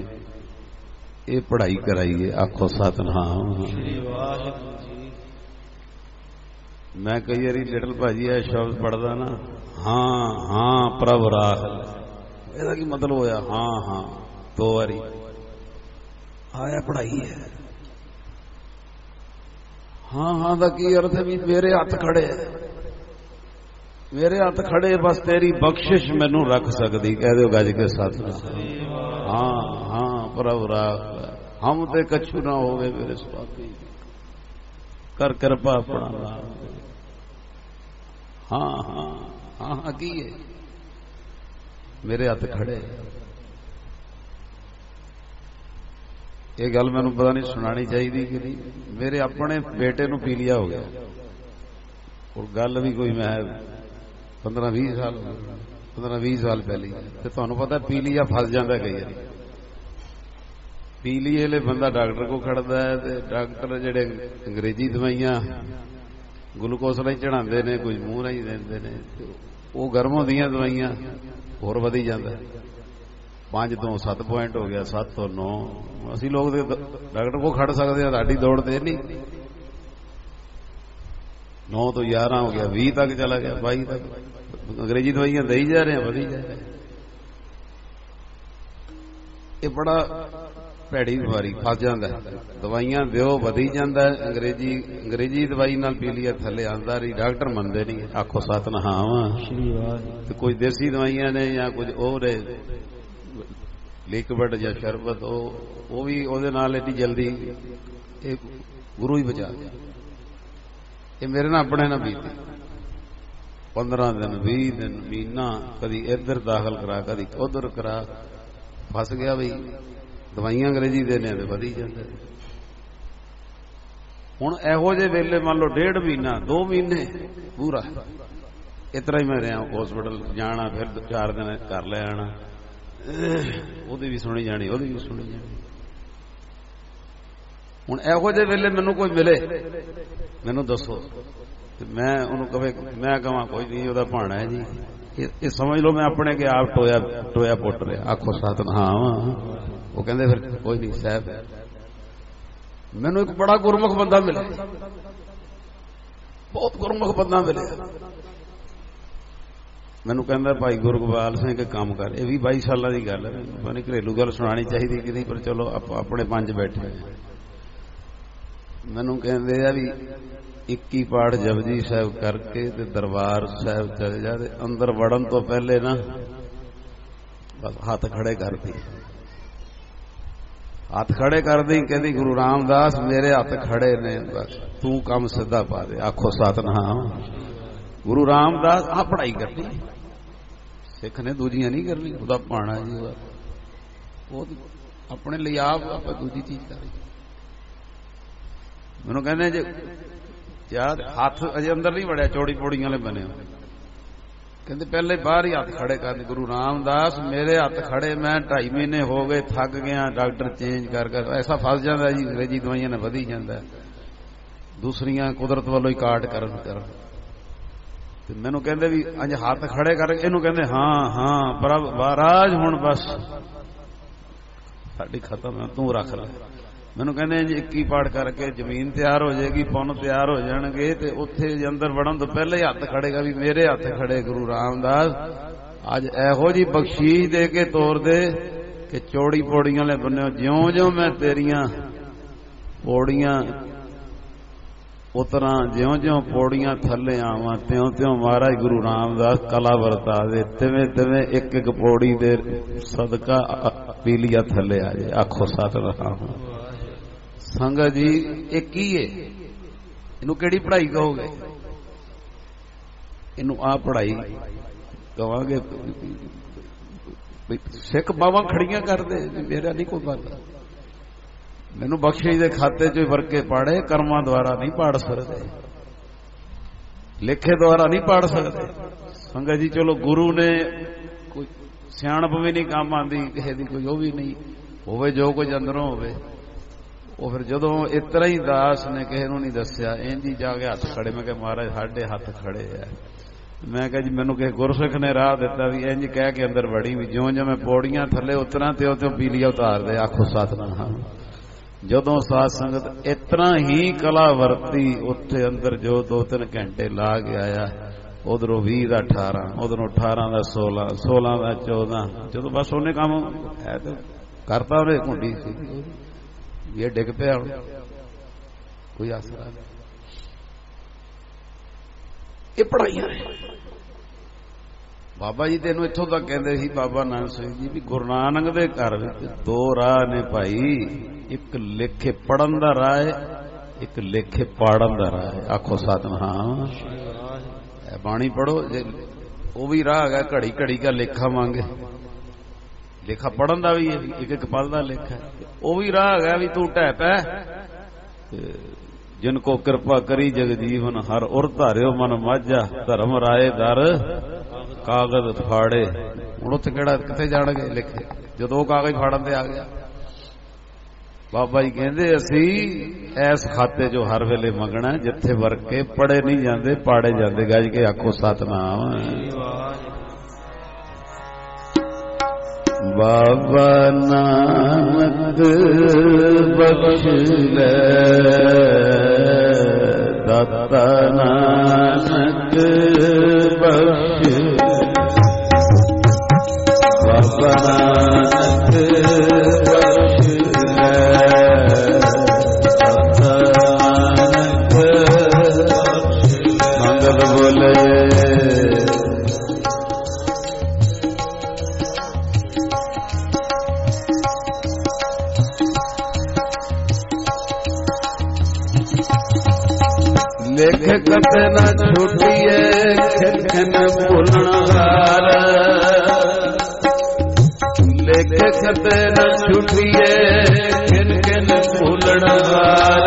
ये पढ़ाई कराई है आखो सतनाम मैं कई बारी लिटल भाजी है शब्द पढ़दा ना हाँ हाँ प्रभ राह ਇਹਦਾ ਕੀ मतलब होया हाँ हाँ दो बारी आया पढ़ाई है हाँ हाँ का की अर्थ है भी मेरे हथ खड़े मेरे हथ खड़े बस तेरी बख्शिश मैनू रख सकती कह दो गज के साथ हाँ हाँ प्रभ राख हम ते कछु ना हो गए मेरे स्वामी कर कृपा अपना हाँ हाँ हाँ हाँ की है मेरे हथ खड़े ये गल मैनू पता नहीं सुनानी चाहिए कि नहीं मेरे अपने बेटे नू पीलिया हो गया और गल भी कोई मैं पंद्रह भी साल पंद्रह भी साल पहले तो तुहानू पता पीलिया फस जाता कई बार पीलीए ले बंदा डॉक्टर को खड़ता है तो डॉक्टर जेडे अंग्रेजी दवाइयां ग्लूकोस नहीं चढ़ाते ने कुछ मूँह नहीं देंगे ने वो गर्म होंदियां दवाइयां होर वधी जाता है पांच तो सत्त पॉइंट हो गया सत्त तो नौ असी लोग डॉक्टर को खड़ सकते हैं साडी दौड़ ते नहीं नौ तो ग्यारह हो गया भी तक चला गया बाई तक अंग्रेजी दवाइयां दे जा रहे हैं वधी जा रहे हैं। ये बड़ा ਭੈੜੀ ਬਿਮਾਰੀ ਫਸ ਜਾਂਦਾ, ਦਵਾਈਆਂ ਦਿਓ ਵਧੀ ਜਾਂਦਾ, ਅੰਗਰੇਜ਼ੀ ਅੰਗਰੇਜ਼ੀ ਦਵਾਈ ਨਾਲ ਪੀ ਲਿਆ ਥੱਲੇ ਆਂਦਾ ਰਹੀ, ਡਾਕਟਰ ਮੰਨਦੇ ਨਹੀਂ। ਆਖੋ ਸਤਨਾਮ। ਤੇ ਕੁਝ ਦੇਸੀ ਦਵਾਈਆਂ ਨੇ ਜਾਂ ਕੁਝ ਉਹ ਨੇ ਲਿਕਵਿਡ ਜਾਂ ਸ਼ਰਬਤ, ਉਹ ਉਹ ਵੀ ਉਹਦੇ ਨਾਲ ਏਡੀ ਜਲਦੀ ਇਹ ਗੁਰੂ ਹੀ ਬਚਾ ਗਿਆ। ਇਹ ਮੇਰੇ ਨਾਲ ਆਪਣੇ ਨਾਲ ਬੀਤੀ, ਪੰਦਰਾਂ ਦਿਨ ਵੀਹ ਦਿਨ ਮਹੀਨਾ, ਕਦੀ ਇੱਧਰ ਦਾਖਲ ਕਰਾ ਕਦੀ ਉਧਰ ਕਰਾ, ਫਸ ਗਿਆ ਬਈ ਦਵਾਈਆਂ ਅੰਗਰੇਜ਼ੀ ਦੇ ਨੇ ਤੇ ਵਧੀ ਜਾਂਦੇ। ਹੁਣ ਇਹੋ ਜਿਹੇ ਵੇਲੇ ਮੰਨ ਲਓ ਡੇਢ ਮਹੀਨਾ ਦੋ ਮਹੀਨੇ ਪੂਰਾ ਇਸ ਤਰ੍ਹਾਂ ਹੀ ਮੈਂ ਰਿਹਾ ਹੌਸਪੀਟਲ ਜਾਣਾ, ਫਿਰ ਚਾਰ ਦਿਨ ਕਰ ਲੈ ਆਣਾ, ਉਹਦੀ ਵੀ ਸੁਣੀ ਜਾਣੀ ਉਹਦੀ ਵੀ ਸੁਣੀ ਜਾਣੀ। ਹੁਣ ਇਹੋ ਜਿਹੇ ਵੇਲੇ ਮੈਨੂੰ ਕੋਈ ਮਿਲੇ, ਮੈਨੂੰ ਦੱਸੋ ਤੇ ਮੈਂ ਉਹਨੂੰ ਕਵੇ, ਮੈਂ ਕਹਾਂ ਕੋਈ ਨਹੀਂ ਉਹਦਾ ਭਾਣਾ ਹੈ ਜੀ, ਇਹ ਸਮਝ ਲਓ ਮੈਂ ਆਪਣੇ ਕੇ ਆਪ ਟੋਇਆ ਟੋਇਆ ਪੁੱਟ ਰਿਹਾ। ਆਖੋ ਸਤਨਾਮ। ਉਹ ਕਹਿੰਦੇ ਫਿਰ ਕੋਈ ਨਹੀਂ ਸਾਹਿਬ। ਮੈਨੂੰ ਇੱਕ ਬੜਾ ਗੁਰਮੁਖ ਬੰਦਾ ਮਿਲਿਆ, ਬਹੁਤ ਗੁਰਮੁਖ ਬੰਦਾ ਮਿਲਿਆ। ਮੈਨੂੰ ਕਹਿੰਦਾ ਭਾਈ ਗੁਰਗੋਪਾਲ ਸਿੰਘ ਇੱਕ ਕੰਮ ਕਰ, ਇਹ ਵੀ ਬਾਈ ਸਾਲਾਂ ਦੀ ਗੱਲ ਹੈ, ਮੈਨੂੰ ਘਰੇਲੂ ਗੱਲ ਸੁਣਾਣੀ ਚਾਹੀਦੀ ਕਿ ਨਹੀਂ, ਪਰ ਚਲੋ ਆਪਾਂ ਆਪਣੇ ਪੰਜ ਬੈਠੇ। ਮੈਨੂੰ ਕਹਿੰਦੇ ਆ ਵੀ ਇੱਕੀ ਪਾਠ ਜਪਜੀ ਸਾਹਿਬ ਕਰਕੇ ਤੇ ਦਰਬਾਰ ਸਾਹਿਬ ਚਲੇ ਜਾ, ਤੇ ਅੰਦਰ ਵੜਨ ਤੋਂ ਪਹਿਲੇ ਨਾ ਬਸ ਹੱਥ ਖੜੇ ਕਰਦੀ, ਹੱਥ ਖੜੇ ਕਰਦੀ, ਕਹਿੰਦੀ ਗੁਰੂ ਰਾਮਦਾਸ ਮੇਰੇ ਹੱਥ ਖੜੇ ਨੇ, ਬਸ ਤੂੰ ਕੰਮ ਸਿੱਧਾ ਪਾ ਦੇ। ਆਖੋ ਸਤਨਾਮ। ਗੁਰੂ ਰਾਮਦਾਸ ਆ ਪੜ੍ਹਾਈ ਕਰਨੀ, ਸਿੱਖ ਨੇ ਦੂਜੀਆਂ ਨਹੀਂ ਕਰਨੀ, ਉਹਦਾ ਪਾਣਾ ਜੀ ਉਹ ਆਪਣੇ ਲਈ ਆਪ ਆਪਾਂ ਦੂਜੀ ਚੀਜ਼ ਕਰ। ਮੈਨੂੰ ਕਹਿੰਦੇ ਜੇ ਯਾਰ ਹੱਥ ਅਜੇ ਅੰਦਰ ਨਹੀਂ ਵੜਿਆ, ਚੌੜੀ ਪੌੜੀਆਂ ਵਾਲੇ ਬਣੇ, ਕਹਿੰਦੇ ਪਹਿਲੇ ਬਾਹਰ ਹੀ ਹੱਥ ਖੜੇ ਕਰਨੇ। ਗੁਰੂ ਰਾਮਦਾਸ ਮੇਰੇ ਹੱਥ ਖੜੇ, ਮੈਂ ਢਾਈ ਮਹੀਨੇ ਹੋ ਗਏ, ਥੱਕ ਗਿਆ, ਡਾਕਟਰ ਚੇਂਜ ਕਰ ਕਰ ਐਸਾ ਫਸ ਜਾਂਦਾ ਜੀ, ਅੰਗਰੇਜ਼ੀ ਦਵਾਈਆਂ ਨਾਲ ਵਧੀ ਜਾਂਦਾ, ਦੂਸਰੀਆਂ ਕੁਦਰਤ ਵੱਲੋਂ ਹੀ ਕਾਟ ਕਰਨ ਕਰਨ। ਤੇ ਮੈਨੂੰ ਕਹਿੰਦੇ ਵੀ ਅੱਜ ਹੱਥ ਖੜੇ ਕਰ, ਇਹਨੂੰ ਕਹਿੰਦੇ ਹਾਂ ਹਾਂ ਪ੍ਰਭ ਮਹਾਰਾਜ ਹੁਣ ਬਸ ਸਾਡੀ ਖਤਮ ਹੈ, ਤੂੰ ਰੱਖ ਲੈ। ਮੈਨੂੰ ਕਹਿੰਦੇ ਜੀ ਇੱਕੀ ਪਾਠ ਕਰਕੇ ਜ਼ਮੀਨ ਤਿਆਰ ਹੋ ਜਾਏਗੀ, ਪੁੰਨ ਤਿਆਰ ਹੋ ਜਾਣਗੇ, ਤੇ ਉੱਥੇ ਅੰਦਰ ਵੜਨ ਤੋਂ ਪਹਿਲਾਂ ਹੀ ਹੱਥ ਖੜੇਗਾ ਵੀ ਮੇਰੇ ਹੱਥ ਖੜੇ ਗੁਰੂ ਰਾਮਦਾਸ, ਅੱਜ ਇਹੋ ਜੀ ਬਖਸ਼ੀਸ਼ ਦੇ ਕੇ ਤੋਰ ਦੇ ਕਿ ਚੌੜੀ ਪੌੜੀਆਂ ਵਾਲੇ ਬੰਨਿਓ ਜਿਉਂ ਜਿਉਂ ਮੈਂ ਤੇਰੀਆਂ ਪੌੜੀਆਂ ਉਤਰਾਂ, ਜਿਉਂ ਜਿਉਂ ਪੌੜੀਆਂ ਥੱਲੇ ਆਵਾਂ, ਤਿਉਂ ਤਿਉਂ ਮਹਾਰਾਜ ਗੁਰੂ ਰਾਮਦਾਸ ਕਲਾ ਵਰਤਾ ਦੇ, ਤਿਵੇਂ ਤਿਵੇਂ ਇੱਕ ਇੱਕ ਪੌੜੀ ਦੇ ਸਦਕਾ ਪੀਲੀਆ ਥੱਲੇ ਆ ਜਾਏ। ਆਖੋ ਸਤਿਨਾਮ। ਸੰਗਤ ਜੀ ਇਹ ਕੀ ਹੈ? ਇਹਨੂੰ ਕਿਹੜੀ ਪੜ੍ਹਾਈ ਕਹੋਗੇ? ਇਹਨੂੰ ਆ ਪੜ੍ਹਾਈ ਕਹਾਂਗੇ। ਸਿੱਖ ਬਾਵਾਂ ਖੜੀਆਂ ਕਰਦੇ, ਮੇਰਾ ਨਹੀਂ ਕੋਈ ਬੰਦਾ, ਮੈਨੂੰ ਬਖਸ਼ਿਸ਼ ਦੇ ਖਾਤੇ ਚ ਵਰਕੇ ਪਾੜੇ, ਕਰਮਾਂ ਦੁਆਰਾ ਨਹੀਂ ਪਾੜ ਸਕਦੇ, ਲੇਖੇ ਦੁਆਰਾ ਨਹੀਂ ਪਾੜ ਸਕਦੇ। ਸੰਗਤ ਜੀ ਚਲੋ ਗੁਰੂ ਨੇ ਕੋਈ ਸਿਆਣਪ ਵੀ ਨਹੀਂ ਕੰਮ ਆਉਂਦੀ ਕਿਸੇ ਦੀ, ਕੋਈ ਉਹ ਵੀ ਨਹੀਂ ਹੋਵੇ ਜੋ ਕੁਝ ਅੰਦਰੋਂ ਹੋਵੇ, ਉਹ ਫਿਰ ਜਦੋਂ ਇਸ ਤਰ੍ਹਾਂ ਹੀ ਦਾਸ ਨੇ ਕਿਸੇ ਨੂੰ ਨਹੀਂ ਦੱਸਿਆ, ਇੰਝ ਹੀ ਜਾ ਕੇ ਹੱਥ ਖੜੇ। ਮੈਂ ਕਿਹਾ ਮਹਾਰਾਜ ਸਾਡੇ ਹੱਥ ਖੜੇ ਆ। ਮੈਂ ਕਿਹਾ ਜੀ ਮੈਨੂੰ ਕਿਸੇ ਗੁਰਸਿੱਖ ਨੇ ਰਾਹ ਦਿੱਤਾ ਵੀ ਇੰਝ ਕਹਿ ਕੇ ਅੰਦਰ ਵੜੀ, ਵੀ ਜਿਉਂ ਜਿਉਂ ਮੈਂ ਪੌੜੀਆਂ ਥੱਲੇ ਉਤਰਾਂ ਤੇ ਉਹ ਪੀਲੀਆ ਉਤਾਰ ਦੇ। ਆਖੋ ਸਤਿਨਾਮ। ਜਦੋਂ ਸਾਧ ਸੰਗਤ ਇਸ ਤਰ੍ਹਾਂ ਹੀ ਕਲਾ ਵਰਤੀ, ਉੱਥੇ ਅੰਦਰ ਜੋ ਦੋ ਤਿੰਨ ਘੰਟੇ ਲਾ ਕੇ ਆਇਆ, ਉਧਰੋਂ ਵੀਹ ਦਾ ਅਠਾਰਾਂ, ਉਧਰੋਂ ਅਠਾਰਾਂ ਦਾ ਸੋਲਾਂ, ਸੋਲਾਂ ਦਾ ਚੌਦਾਂ, ਜਦੋਂ ਬਸ ਉਹਨੇ ਕੰਮ ਹੈ ਤੇ ਕਰਤਾ, ਉਹਨੇ ਘੁੰਡੀ ਸੀ ਇਹ ਡਿੱਗ ਪਿਆ, ਹੁਣ ਕੋਈ ਆਸਰਾ ਨਹੀਂ। ਇਹ ਪੜ੍ਹਾਈਆਂ ਨੇ। ਬਾਬਾ ਜੀ ਤੈਨੂੰ ਇੱਥੋਂ ਤੱਕ ਕਹਿੰਦੇ ਸੀ ਬਾਬਾ ਨਾਨਕ ਸਿੰਘ ਜੀ ਵੀ ਗੁਰੂ ਨਾਨਕ ਦੇ ਘਰ ਵਿੱਚ ਦੋ ਰਾਹ ਨੇ ਭਾਈ, ਇੱਕ ਲੇਖੇ ਪੜਨ ਦਾ ਰਾਹ ਹੈ, ਇੱਕ ਲੇਖੇ ਪਾੜਨ ਦਾ ਰਾਹ ਹੈ। ਆਖੋ ਸਤਿਨਾਮ। ਬਾਣੀ ਪੜੋ, ਉਹ ਵੀ ਰਾਹ ਹੈਗਾ, ਘੜੀ ਘੜੀ ਦਾ ਲੇਖਾ ਮੰਗੇ, ਲੇਖਾ ਪੜਨ ਦਾ ਵੀ ਇੱਕ ਇੱਕ ਪਲ ਦਾ ਲੇਖਾ, ਉਹ ਵੀ ਰਾਹ ਹੈਗਾ ਵੀ ਤੂੰ ਢਹਿ ਪੈ। ਜਿਨ ਕੋ ਕਿਰਪਾ ਕਰੀ ਜਗ ਜੀਵਨ, ਹਰ ਉਰ ਧਾਰਿਓ ਮਨ ਮਾਝਾ, ਧਰਮ ਰਾਏ ਦਰ ਕਾਗਜ਼ ਫਾੜੇ। ਹੁਣ ਉੱਥੇ ਕਿਹੜਾ ਕਿੱਥੇ ਜਾਣਗੇ ਲਿਖੇ, ਜਦੋਂ ਉਹ ਕਾਗਜ਼ ਫਾੜਨ ਤੇ ਆ ਗਿਆ। ਬਾਬਾ ਜੀ ਕਹਿੰਦੇ ਅਸੀਂ ਐਸ ਖਾਤੇ ਚੋਂ ਹਰ ਵੇਲੇ ਮੰਗਣਾ ਜਿੱਥੇ ਵਰਕ ਕੇ ਪੜੇ ਨਹੀਂ ਜਾਂਦੇ, ਪਾੜੇ ਜਾਂਦੇ। ਗੱਜ ਕੇ ਆਖੋ ਸਤਿਨਾਮ। ਬਾਬਾ ਨਾਨਕ ਬਖਸ਼ ਲੈ, ਦਾਤਾ ਨਾਨਕ ਬਖਸ਼, ਬਾਬਾ ਨਾਨਕ ਬਖਸ਼ ਲੈ, ਮੰਗਲ ਬੋਲੇ। ਲਿਖ ਕਤੇ ਨਾ ਛੁੱਟੀਏ ਖਿਨ ਖਿਨ ਭੁੱਲਣਹਾਰ। ਲਿਖ ਕਤੇ ਨਾ ਛੁੱਟੀਏ ਖਿਨ ਖਿਨ ਭੁੱਲਣਹਾਰ।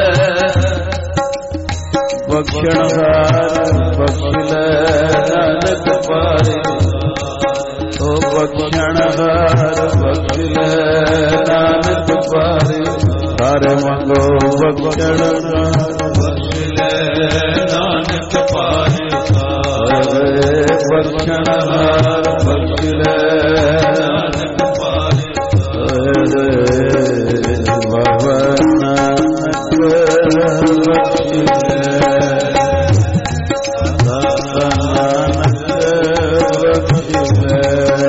ਬਖਸ਼ਣਹਾਰ ਬਖਸ਼ ਲੈ ਨਾਨਕ ਪਾਰੇ। ਓ ਬਖਸ਼ਣਹਾਰ ਬਖਸ਼ ਲੈ ਨਾਨਕ ਪਾਰੇ। ਹਰ ਮੰਗੋ ਬਖਸ਼ਣਹਾਰ ਨਾਨਕ ਪਾਰੇ। ਬਖਸ਼ਣਹਾਰ ਬਖਸ਼ ਲੈ ਨਾਨਕ ਪਾਰੇ। ਬਾਬਾ ਨਾਨਕ ਬਖਸ਼ ਲੈ ਦਾਤਾ ਨਾਨਕ ਬਖਸ਼ ਲੈ।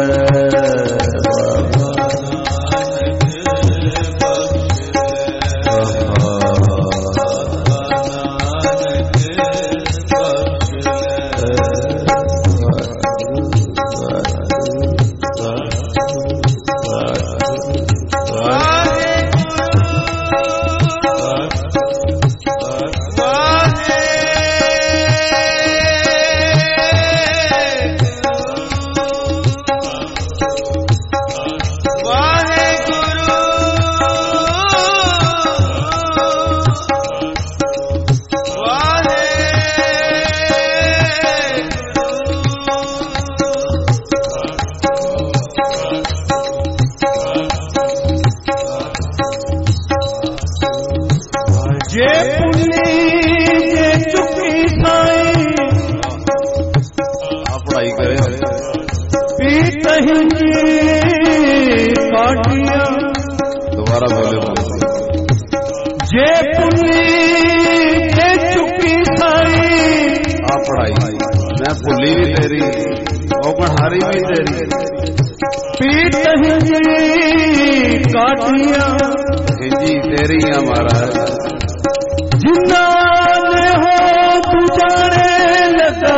दोबारा बोले जे पुली जे चुकी साई। आ पढ़ाई मैं भुली भी तेरी और हारी भी तेरी। पीठ हिंजी काटिया हिंजी तेरी हमारा। जिन्ना ने हो तू जाने लगा।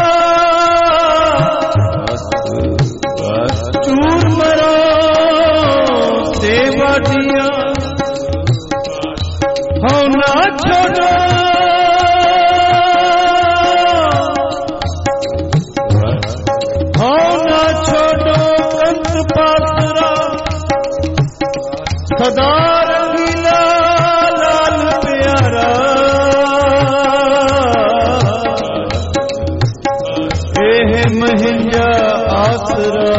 चूर मरो से बाटिया हो ना छोड़ो। हो ना छोड़ो कंस पासरा। सदा रंगीला लाल प्यारा। एह महिंजा आसरा।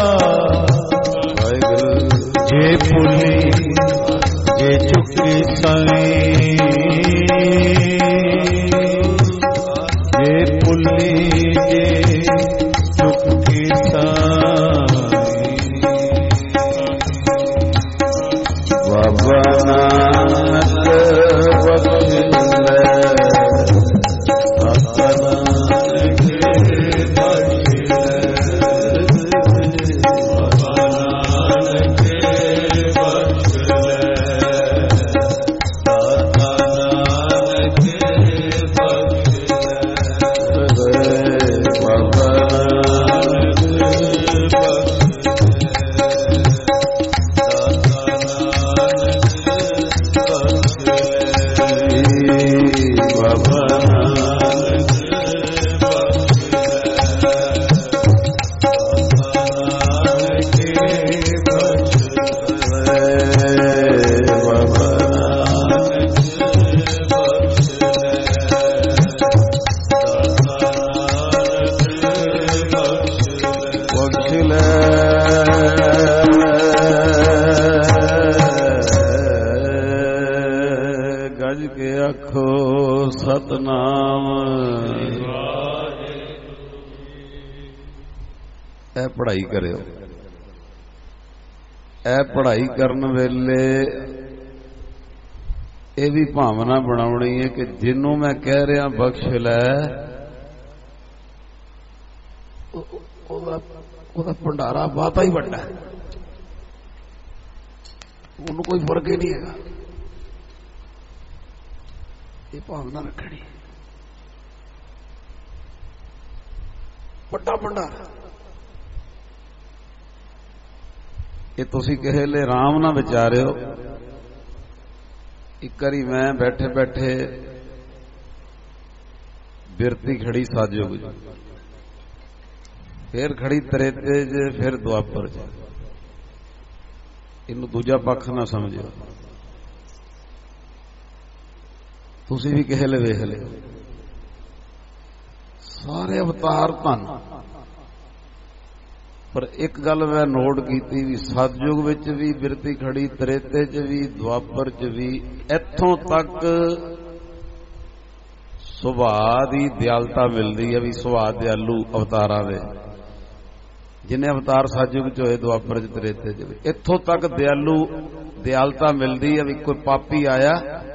जे पुली जे चुकी साई। जे पुली जे चुकी साई। बाबा नानक बख्श ले दाता नानक बख्श ले। गज के आखो सतनाम। ए पढ़ाई करियो। ए पढ़ाई करन वेले ये भी भावना बनाउणी है कि जिन्हों मैं कह रहा बख्श लै भंडारा बाता ही बड़ा है। उन्होंने कोई फर्क ही नहीं है। ये भावना रखनी। ਵੱਡਾ ਭੰਡਾਰਾ। ਇਹ ਤੁਸੀਂ ਕਿਸੇ ਲਈ ਆਰਾਮ ਨਾਲ ਵਿਚਾਰਿਓ। ਇੱਕ ਵਾਰੀ ਮੈਂ ਬੈਠੇ ਬੈਠੇ ਬਿਰਤੀ ਖੜੀ ਸਤਿਯੁਗ ਚ, ਫਿਰ ਖੜੀ ਤ੍ਰੇਤੇ ਚ, ਫਿਰ ਦੁਆਪਰ ਚ। ਇਹਨੂੰ ਦੂਜਾ ਪੱਖ ਨਾ ਸਮਝਿਓ। ਤੁਸੀਂ ਵੀ ਕਿਸੇ ਲਈ ਵੇਖ ਲਿਓ, ਸਾਰੇ ਅਵਤਾਰ ਧੰਨ। ਪਰ ਇੱਕ ਗੱਲ ਮੈਂ ਨੋਟ ਕੀਤੀ ਵੀ ਸਤਿਯੁਗ ਵਿੱਚ ਵੀ ਬਿਰਤੀ ਖੜੀ, ਤ੍ਰੇਤੇ ਚ ਵੀ, ਦੁਆਪਰ ਚ ਵੀ, ਇੱਥੋਂ ਤੱਕ ਸੁਭਾਅ ਦੀ ਦਿਆਲਤਾ ਮਿਲਦੀ ਹੈ ਵੀ ਸੁਭਾਅ ਦਿਆਲੂ ਅਵਤਾਰਾਂ ਦੇ। ਜਿੰਨੇ ਅਵਤਾਰ ਸਤਿਯੁਗ ਚ ਹੋਏ, ਦੁਆਪਰ ਚ, ਤ੍ਰੇਤੇ ਚ ਵੀ, ਇੱਥੋਂ ਤੱਕ ਦਿਆਲੂ ਦਿਆਲਤਾ ਮਿਲਦੀ ਹੈ ਵੀ ਕੋਈ ਪਾਪੀ ਆਇਆ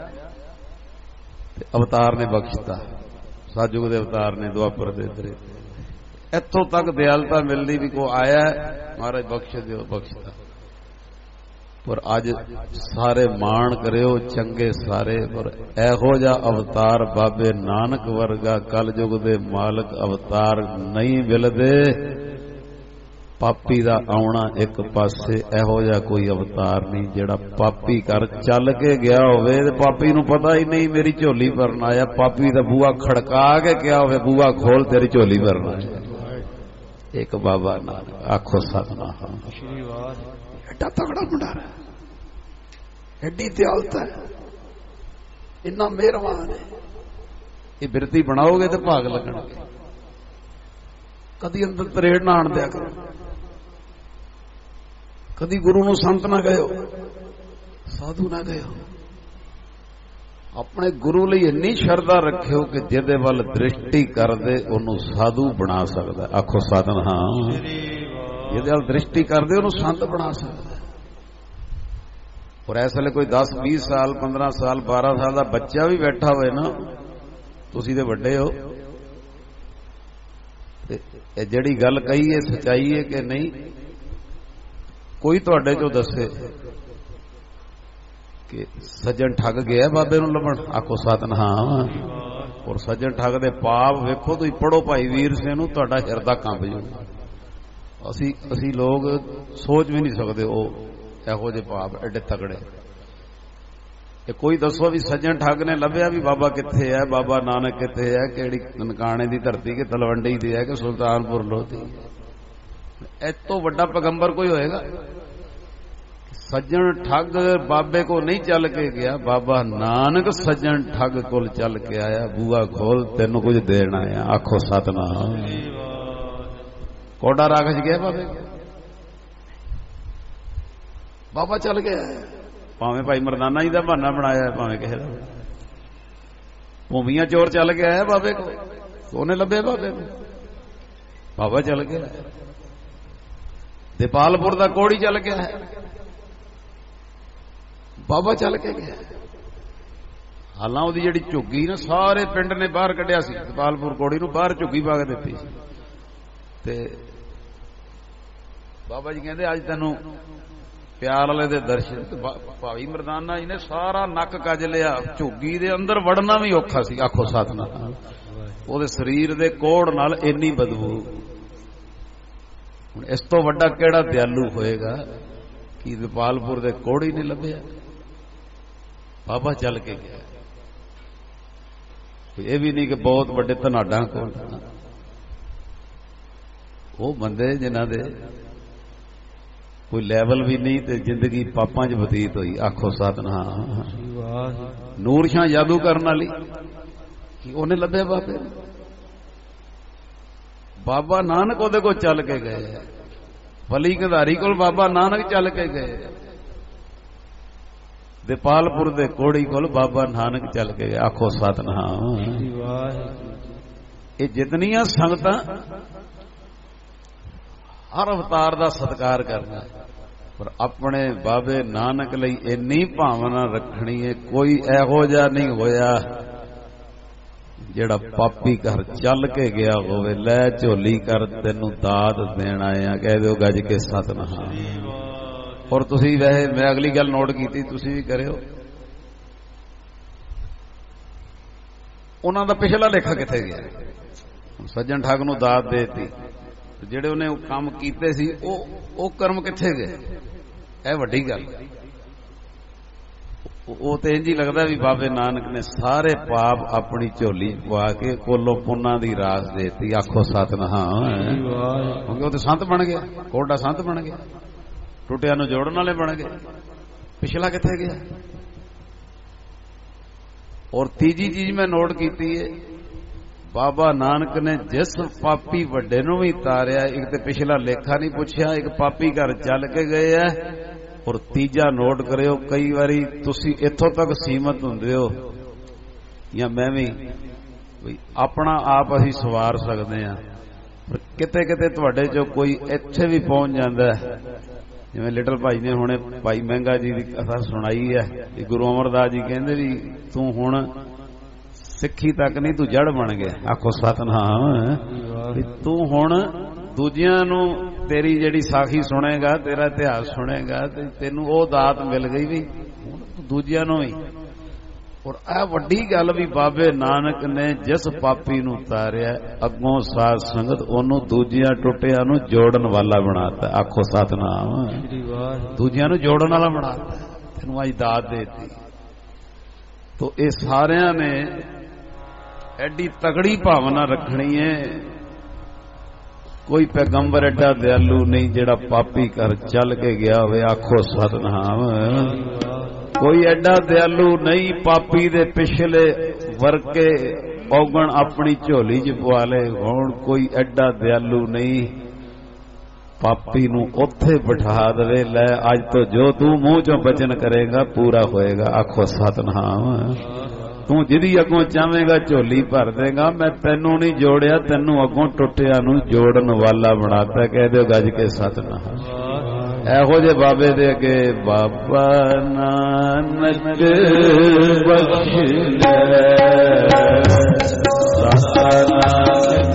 ਤੇ ਅਵਤਾਰ ਨੇ ਬਖਸ਼ਤਾ। ਸਤਿਯੁਗ ਦੇ ਅਵਤਾਰ ਨੇ, ਦੁਆਪਰ ਦੇ, ਤ੍ਰੇਤੇ, ਇੱਥੋਂ ਤੱਕ ਦਿਆਲਤਾ ਮਿਲਦੀ ਵੀ ਕੋਈ ਆਇਆ ਮਹਾਰਾਜ ਬਖਸ਼ ਦਿਓ, ਬਖਸ਼ਤਾ। ਪਰ ਅੱਜ ਸਾਰੇ ਮਾਣ ਕਰਿਓ ਚੰਗੇ ਸਾਰੇ, ਪਰ ਇਹੋ ਜਿਹਾ ਅਵਤਾਰ ਬਾਬੇ ਨਾਨਕ ਵਰਗਾ ਕਲਯੁਗ ਦੇ ਮਾਲਕ ਅਵਤਾਰ ਨਹੀਂ ਮਿਲਦੇ। ਪਾਪੀ ਦਾ ਆਉਣਾ ਇੱਕ ਪਾਸੇ, ਇਹੋ ਜਿਹਾ ਕੋਈ ਅਵਤਾਰ ਨਹੀਂ ਜਿਹੜਾ ਪਾਪੀ ਕਰ ਚੱਲ ਕੇ ਗਿਆ ਹੋਵੇ ਤੇ ਪਾਪੀ ਨੂੰ ਪਤਾ ਹੀ ਨਹੀਂ ਮੇਰੀ ਝੋਲੀ ਭਰਨ ਆਇਆ। ਪਾਪੀ ਦਾ ਬੂਹਾ ਖੜਕਾ ਕੇ ਗਿਆ ਹੋਵੇ, ਬੂਹਾ ਖੋਲ ਤੇਰੀ ਝੋਲੀ ਭਰਨ ਆਇਆ। ਇੱਕ ਬਾਬਾ ਨਾਨਕ, ਆਖੋ ਸਤਿਨਾਮ। ਐਡਾ ਤਗੜਾ ਭੰਡਾਰਾ, ਐਡੀ ਦਿਆਲਤਾ ਹੈ, ਇੰਨਾ ਮਿਹਰਬਾਨ ਹੈ। ਇਹ ਬਿਰਤੀ ਬਣਾਓਗੇ ਤੇ ਭਾਗ ਲੱਗਣਗੇ। ਕਦੀ ਅੰਦਰ ਤਰੇੜ ਨਾ ਆਣ ਦਿਆ ਕਰੋ, ਕਦੀ ਗੁਰੂ ਨੂੰ ਸੰਤ ਨਾ ਗਇਓ, ਸਾਧੂ ਨਾ ਗਇਓ। ਆਪਣੇ ਗੁਰੂ ਲਈ ਇੰਨੀ ਸ਼ਰਧਾ ਰੱਖਿਓ ਕਿ ਜਿਹਦੇ ਵੱਲ ਦ੍ਰਿਸ਼ਟੀ ਕਰਦੇ ਉਹਨੂੰ ਸਾਧੂ ਬਣਾ ਸਕਦਾ। ਆਖੋ ਸਤਿਨਾਮ। ਜਿਹਦੇ ਵੱਲ ਦ੍ਰਿਸ਼ਟੀ ਕਰਦੇ ਉਹਨੂੰ ਸੰਤ ਬਣਾ ਸਕਦਾ। ਔਰ ਇਸ ਵੇਲੇ ਕੋਈ ਦਸ ਵੀਹ ਸਾਲ, ਪੰਦਰਾਂ ਸਾਲ, ਬਾਰਾਂ ਸਾਲ ਦਾ ਬੱਚਾ ਵੀ ਬੈਠਾ ਹੋਵੇ ਨਾ, ਤੁਸੀਂ ਤੇ ਵੱਡੇ ਹੋ, ਤੇ ਇਹ ਜਿਹੜੀ ਗੱਲ ਕਹੀ ਹੈ ਸੱਚਾਈ ਹੈ ਕਿ ਨਹੀਂ, ਕੋਈ ਤੁਹਾਡੇ ਚੋਂ ਦੱਸੇ ਕਿ ਸੱਜਣ ਠੱਗ ਗਿਆ ਬਾਬੇ ਨੂੰ ਲੱਭਣ। ਆਖੋ ਸਤਿਨਾਮ। ਔਰ ਸੱਜਣ ਠੱਗ ਦੇ ਪਾਪ ਵੇਖੋ, ਤੁਸੀਂ ਪੜੋ ਭਾਈ ਵੀਰ ਸਿੰਘ ਨੂੰ, ਤੁਹਾਡਾ ਹਿਰਦਾ ਕੰਬ ਜਾਊਗਾ। ਅਸੀਂ ਅਸੀਂ ਲੋਕ ਸੋਚ ਵੀ ਨਹੀਂ ਸਕਦੇ ਉਹ ਇਹੋ ਜਿਹੇ ਪਾਪ ਐਡੇ ਤਗੜੇ। ਇਹ ਕੋਈ ਦੱਸੋ ਵੀ ਸੱਜਣ ਠੱਗ ਨੇ ਲੱਭਿਆ ਵੀ ਬਾਬਾ ਕਿੱਥੇ ਹੈ, ਬਾਬਾ ਨਾਨਕ ਕਿੱਥੇ ਹੈ, ਕਿਹੜੀ ਨਨਕਾਣੇ ਦੀ ਧਰਤੀ ਕਿ ਤਲਵੰਡੀ ਦੀ ਹੈ ਕਿ ਸੁਲਤਾਨਪੁਰ ਲੋਧੀ। ਇਸ ਤੋਂ ਵੱਡਾ ਪੈਗੰਬਰ ਕੋਈ ਹੋਏਗਾ? ਸੱਜਣ ਠੱਗ ਬਾਬੇ ਕੋ ਨਹੀਂ ਚੱਲ ਕੇ ਗਿਆ, ਬਾਬਾ ਨਾਨਕ ਸੱਜਣ ਠੱਗ ਕੋਲ ਚੱਲ ਕੇ ਆਇਆ। ਬੂਆ ਖੋਲ, ਤੈਨੂੰ ਕੁਝ ਦੇਣ ਆਇਆ। ਆਖੋ ਸਤਿਨਾਮ। ਕੋਡਾ ਰਾਖ ਚ ਗਿਆ ਬਾਬੇ, ਬਾਬਾ ਚੱਲ ਗਿਆ। ਭਾਵੇਂ ਭਾਈ ਮਰਦਾਨਾ ਜੀ ਦਾ ਬਹਾਨਾ ਬਣਾਇਆ, ਭਾਵੇਂ ਕਿਸੇ ਦਾ। ਭੂਮੀਆਂ ਚੋਰ ਚੱਲ ਕੇ ਆਇਆ ਬਾਬੇ ਕੋ, ਉਹਨੇ ਲੱਭਿਆ ਬਾਬੇ ਨੂੰ, ਬਾਬਾ ਚੱਲ ਗਿਆ। ਦੀਪਾਲਪੁਰ ਦਾ ਕੋੜੀ ਚੱਲ ਗਿਆ ਹੈ, ਬਾਬਾ ਚੱਲ ਕੇ ਗਿਆ। ਹਾਲਾਂ ਉਹਦੀ ਜਿਹੜੀ ਝੁੱਗੀ ਨਾ ਸਾਰੇ ਪਿੰਡ ਨੇ ਬਾਹਰ ਕੱਢਿਆ ਸੀ, ਦੀਪਾਲਪੁਰ ਕੋੜੀ ਨੂੰ ਬਾਹਰ ਝੁੱਗੀ ਪਾ ਕੇ ਦਿੱਤੀ ਸੀ। ਤੇ ਬਾਬਾ ਜੀ ਕਹਿੰਦੇ ਅੱਜ ਤੈਨੂੰ ਪਿਆਰ ਵਾਲੇ ਦੇ ਦਰਸ਼ਨ। ਭਾਈ ਮਰਦਾਨਾ ਜੀ ਨੇ ਸਾਰਾ ਨੱਕ ਕੱਜ ਲਿਆ, ਝੁੱਗੀ ਦੇ ਅੰਦਰ ਵੜਨਾ ਵੀ ਔਖਾ ਸੀ। ਆਖੋ ਸਤਿਨਾਮ। ਉਹਦੇ ਸਰੀਰ ਦੇ ਕੋੜ ਨਾਲ ਇੰਨੀ ਬਦਬੂ। ਹੁਣ ਇਸ ਤੋਂ ਵੱਡਾ ਕਿਹੜਾ ਦਿਆਲੂ ਹੋਏਗਾ ਕਿ ਦੀਪਾਲਪੁਰ ਦੇ ਕੋੜੀ ਨਹੀਂ ਲੱਭਿਆ, ਬਾਬਾ ਚੱਲ ਕੇ ਗਿਆ। ਇਹ ਵੀ ਨਹੀਂ ਕਿ ਬਹੁਤ ਵੱਡੇ ਧਨਾਡਾਂ ਕੋਲ, ਉਹ ਬੰਦੇ ਜਿਨ੍ਹਾਂ ਦੇ ਕੋਈ ਲੈਵਲ ਵੀ ਨਹੀਂ ਤੇ ਜ਼ਿੰਦਗੀ ਪਾਪਾਂ 'ਚ ਬਤੀਤ ਹੋਈ। ਆਖੋ ਸਤਿਨਾਮ। ਨੂਰ ਸ਼ਾਹ ਜਾਦੂ ਕਰਨ ਵਾਲੀ, ਉਹਨੇ ਲੱਭਿਆ ਬਾਬੇ। ਬਾਬਾ ਨਾਨਕ ਉਹਦੇ ਕੋਲ ਚੱਲ ਕੇ ਗਏ, ਵਲੀ ਗੰਧਾਰੀ ਕੋਲ ਬਾਬਾ ਨਾਨਕ ਚੱਲ ਕੇ ਗਏ, ਦੀਪਾਲਪੁਰ ਦੇ ਕੋੜੀ ਕੋਲ ਬਾਬਾ ਨਾਨਕ ਚੱਲ ਕੇ ਗਏ। ਆਖੋ ਸਤਿਨਾਮ। ਇਹ ਜਿਤਨੀਆਂ ਸੰਗਤਾਂ, ਹਰ ਅਵਤਾਰ ਦਾ ਸਤਿਕਾਰ ਕਰਨਾ, ਪਰ ਆਪਣੇ ਬਾਬੇ ਨਾਨਕ ਲਈ ਇੰਨੀ ਭਾਵਨਾ ਰੱਖਣੀ ਹੈ। ਕੋਈ ਇਹੋ ਜਿਹਾ ਨਹੀਂ ਹੋਇਆ ਜਿਹੜਾ ਪਾਪੀ ਘਰ ਚੱਲ ਕੇ ਗਿਆ ਹੋਵੇ, ਲੈ ਝੋਲੀ ਕਰ ਤੈਨੂੰ ਦਾਤ ਦੇਣ ਆਇਆ, ਕਹਿ ਦਿਓ ਗੱਜ ਕੇ ਸਤਿਨਾਮ। ਔਰ ਤੁਸੀਂ ਵੈਸੇ ਮੈਂ ਅਗਲੀ ਗੱਲ ਨੋਟ ਕੀਤੀ, ਤੁਸੀਂ ਵੀ ਕਰਿਓ, ਉਹਨਾਂ ਦਾ ਪਿਛਲਾ ਲੇਖਾ ਕਿੱਥੇ ਗਿਆ? ਸੱਜਣ ਠੱਗ ਨੂੰ ਦਾਤ ਦੇਤੀ, ਜਿਹੜੇ ਉਹਨੇ ਕੰਮ ਕੀਤੇ ਸੀ ਉਹ ਉਹ ਕਰਮ ਕਿੱਥੇ ਗਏ? ਇਹ ਵੱਡੀ ਗੱਲ। ਉਹ ਤੇ ਇੰਝ ਹੀ ਲੱਗਦਾ ਵੀ ਬਾਬੇ ਨਾਨਕ ਨੇ ਸਾਰੇ ਪਾਪ ਆਪਣੀ ਝੋਲੀ ਪਵਾ ਕੇ ਕੋਲੋਂ ਪੁੰਨਾਂ ਦੀ ਰਾਸ ਦੇਤੀ। ਆਖੋ ਸਤਿਨਾਮ। ਕਿਉਂਕਿ ਉਹ ਤੇ ਸੰਤ ਬਣ ਗਿਆ, ਕੋਡਾ ਸੰਤ ਬਣ ਗਿਆ, ਟੁੱਟਿਆਂ ਨੂੰ ਜੋੜਨ ਵਾਲੇ ਬਣ ਗਏ। ਪਿਛਲਾ ਕਿੱਥੇ ਗਿਆ? ਔਰ ਤੀਜੀ ਚੀਜ਼ ਮੈਂ ਨੋਟ ਕੀਤੀ ਹੈ, ਬਾਬਾ ਨਾਨਕ ਨੇ ਜਿਸ ਪਾਪੀ ਵੱਡੇ ਨੂੰ ਵੀ ਤਾਰਿਆ, ਇੱਕ ਤੇ ਪਿਛਲਾ ਲੇਖਾ ਨਹੀਂ ਪੁੱਛਿਆ, ਇੱਕ ਪਾਪੀ ਘਰ ਚੱਲ ਕੇ ਗਏ ਆ। ਔਰ ਤੀਜਾ ਨੋਟ ਕਰਿਓ, ਕਈ ਵਾਰੀ ਤੁਸੀਂ ਇੱਥੋਂ ਤੱਕ ਸੀਮਤ ਹੁੰਦੇ ਹੋ ਜਾਂ ਮੈਂ ਵੀ, ਵੀ ਆਪਣਾ ਆਪ ਅਸੀਂ ਸਵਾਰ ਸਕਦੇ ਹਾਂ, ਪਰ ਕਿਤੇ ਕਿਤੇ ਤੁਹਾਡੇ ਚੋਂ ਕੋਈ ਇੱਥੇ ਵੀ ਪਹੁੰਚ ਜਾਂਦਾ। ਜਿਵੇਂ ਲਿਟਲ ਭਾਈ ਨੇ ਹੁਣੇ ਭਾਈ ਮਹਿੰਗਾ ਜੀ ਦੀ ਕਥਾ ਸੁਣਾਈ ਹੈ ਕਿ ਗੁਰੂ ਅਮਰਦਾਸ ਜੀ ਕਹਿੰਦੇ ਵੀ ਤੂੰ ਹੁਣ ਸਿੱਖੀ ਤੱਕ ਨਹੀਂ, ਤੂੰ ਜੜ ਬਣ ਗਿਆ। ਆਖੋ ਸਤਿਨਾਮ। ਵੀ ਤੂੰ ਹੁਣ ਦੂਜਿਆਂ ਨੂੰ ਤੇਰੀ ਜਿਹੜੀ ਸਾਖੀ ਸੁਣੇਗਾ, ਤੇਰਾ ਇਤਿਹਾਸ ਸੁਣੇਗਾ, ਤੇ ਤੈਨੂੰ ਉਹ ਦਾਤ ਮਿਲ ਗਈ ਵੀ ਦੂਜਿਆਂ ਨੂੰ ਵੀ। ਔਰ ਇਹ ਵੱਡੀ ਗੱਲ ਵੀ ਬਾਬੇ ਨਾਨਕ ਨੇ ਜਿਸ ਪਾਪੀ ਨੂੰ ਤਾਰਿਆ, ਅੱਗੋਂ ਸਾਧ ਸੰਗਤ ਉਹਨੂੰ ਦੂਜਿਆਂ ਟੁੱਟਿਆਂ ਨੂੰ ਜੋੜਨ ਵਾਲਾ ਬਣਾਤਾ। ਆਖੋ ਸਤਿਨਾਮ। ਦੂਜਿਆਂ ਨੂੰ ਜੋੜਨ ਵਾਲਾ ਬਣਾਤਾ, ਤੈਨੂੰ ਅੱਜ ਦਾਤ ਦੇਤੀ। ਤੋ ਇਹ ਸਾਰਿਆਂ ਨੇ ਐਡੀ ਤਗੜੀ ਭਾਵਨਾ ਰੱਖਣੀ ਹੈ। ਕੋਈ ਪੈਗੰਬਰ ਐਡਾ ਦਿਆਲੂ ਨਹੀਂ ਜਿਹੜਾ ਪਾਪੀ ਘਰ ਚੱਲ ਕੇ ਗਿਆ ਹੋਵੇ। ਆਖੋ ਸਤਿਨਾਮ। ਕੋਈ ਐਡਾ ਦਿਆਲੂ ਨਹੀਂ ਪਾਪੀ ਦੇ ਪਿਛਲੇ ਵਰਕੇ ਔਗਣ ਆਪਣੀ ਝੋਲੀ 'ਚ ਪਵਾ ਲੇ। ਹੁਣ ਕੋਈ ਐਡਾ ਦਿਆਲੂ ਨਹੀਂ ਪਾਪੀ ਨੂੰ ਉੱਥੇ ਬਿਠਾ ਦੇਵੇ, ਲੈ ਅੱਜ ਤੋਂ ਜੋ ਤੂੰ ਮੂੰਹ 'ਚੋਂ ਬਚਨ ਕਰੇਗਾ ਪੂਰਾ ਹੋਏਗਾ। ਆਖੋ ਸਤਿਨਾਮ। ਤੂੰ ਜਿਹਦੀ ਅੱਗੋਂ ਚਾਹਵੇਂਗਾ ਝੋਲੀ ਭਰ ਦੇਗਾ। ਮੈਂ ਤੈਨੂੰ ਨਹੀਂ ਜੋੜਿਆ, ਤੈਨੂੰ ਅੱਗੋਂ ਟੁੱਟਿਆਂ ਨੂੰ ਜੋੜਨ ਵਾਲਾ ਬਣਾਤਾ। ਕਹਿ ਦਿਓ ਗੱਜ ਕੇ ਸਤਿਨਾਮ। ਇਹੋ ਜਿਹੇ ਬਾਬੇ ਦੇ ਅੱਗੇ ਬਾਬਾ ਨਾਨਕ ਬਖਸ਼ ਲੈ, ਦਾਤਾ ਨਾਨਕ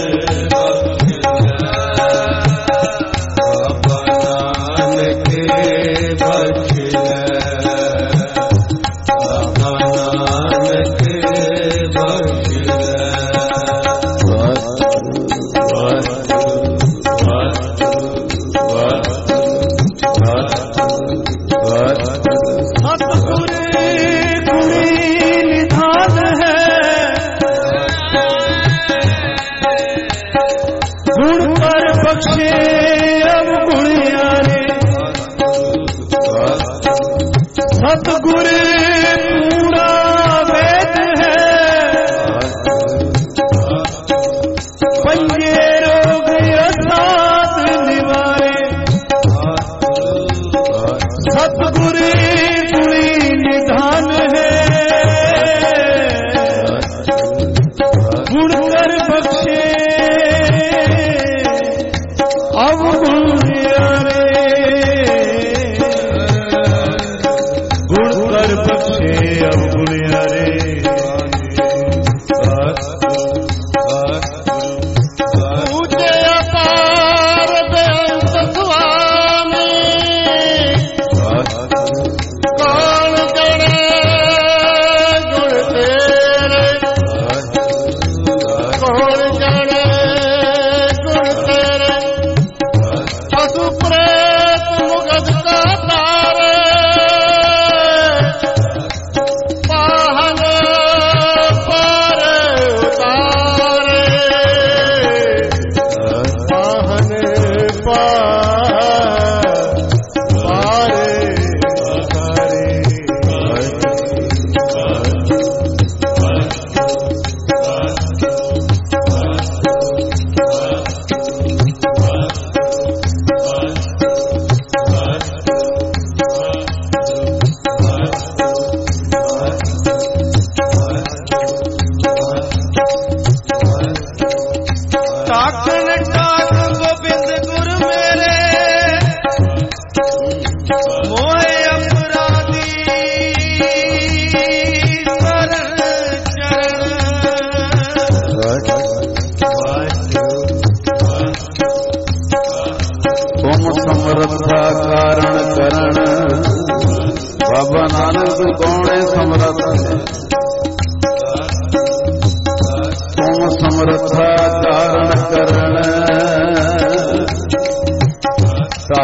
बाबा नानक गौणे समर्थ तुम समर्था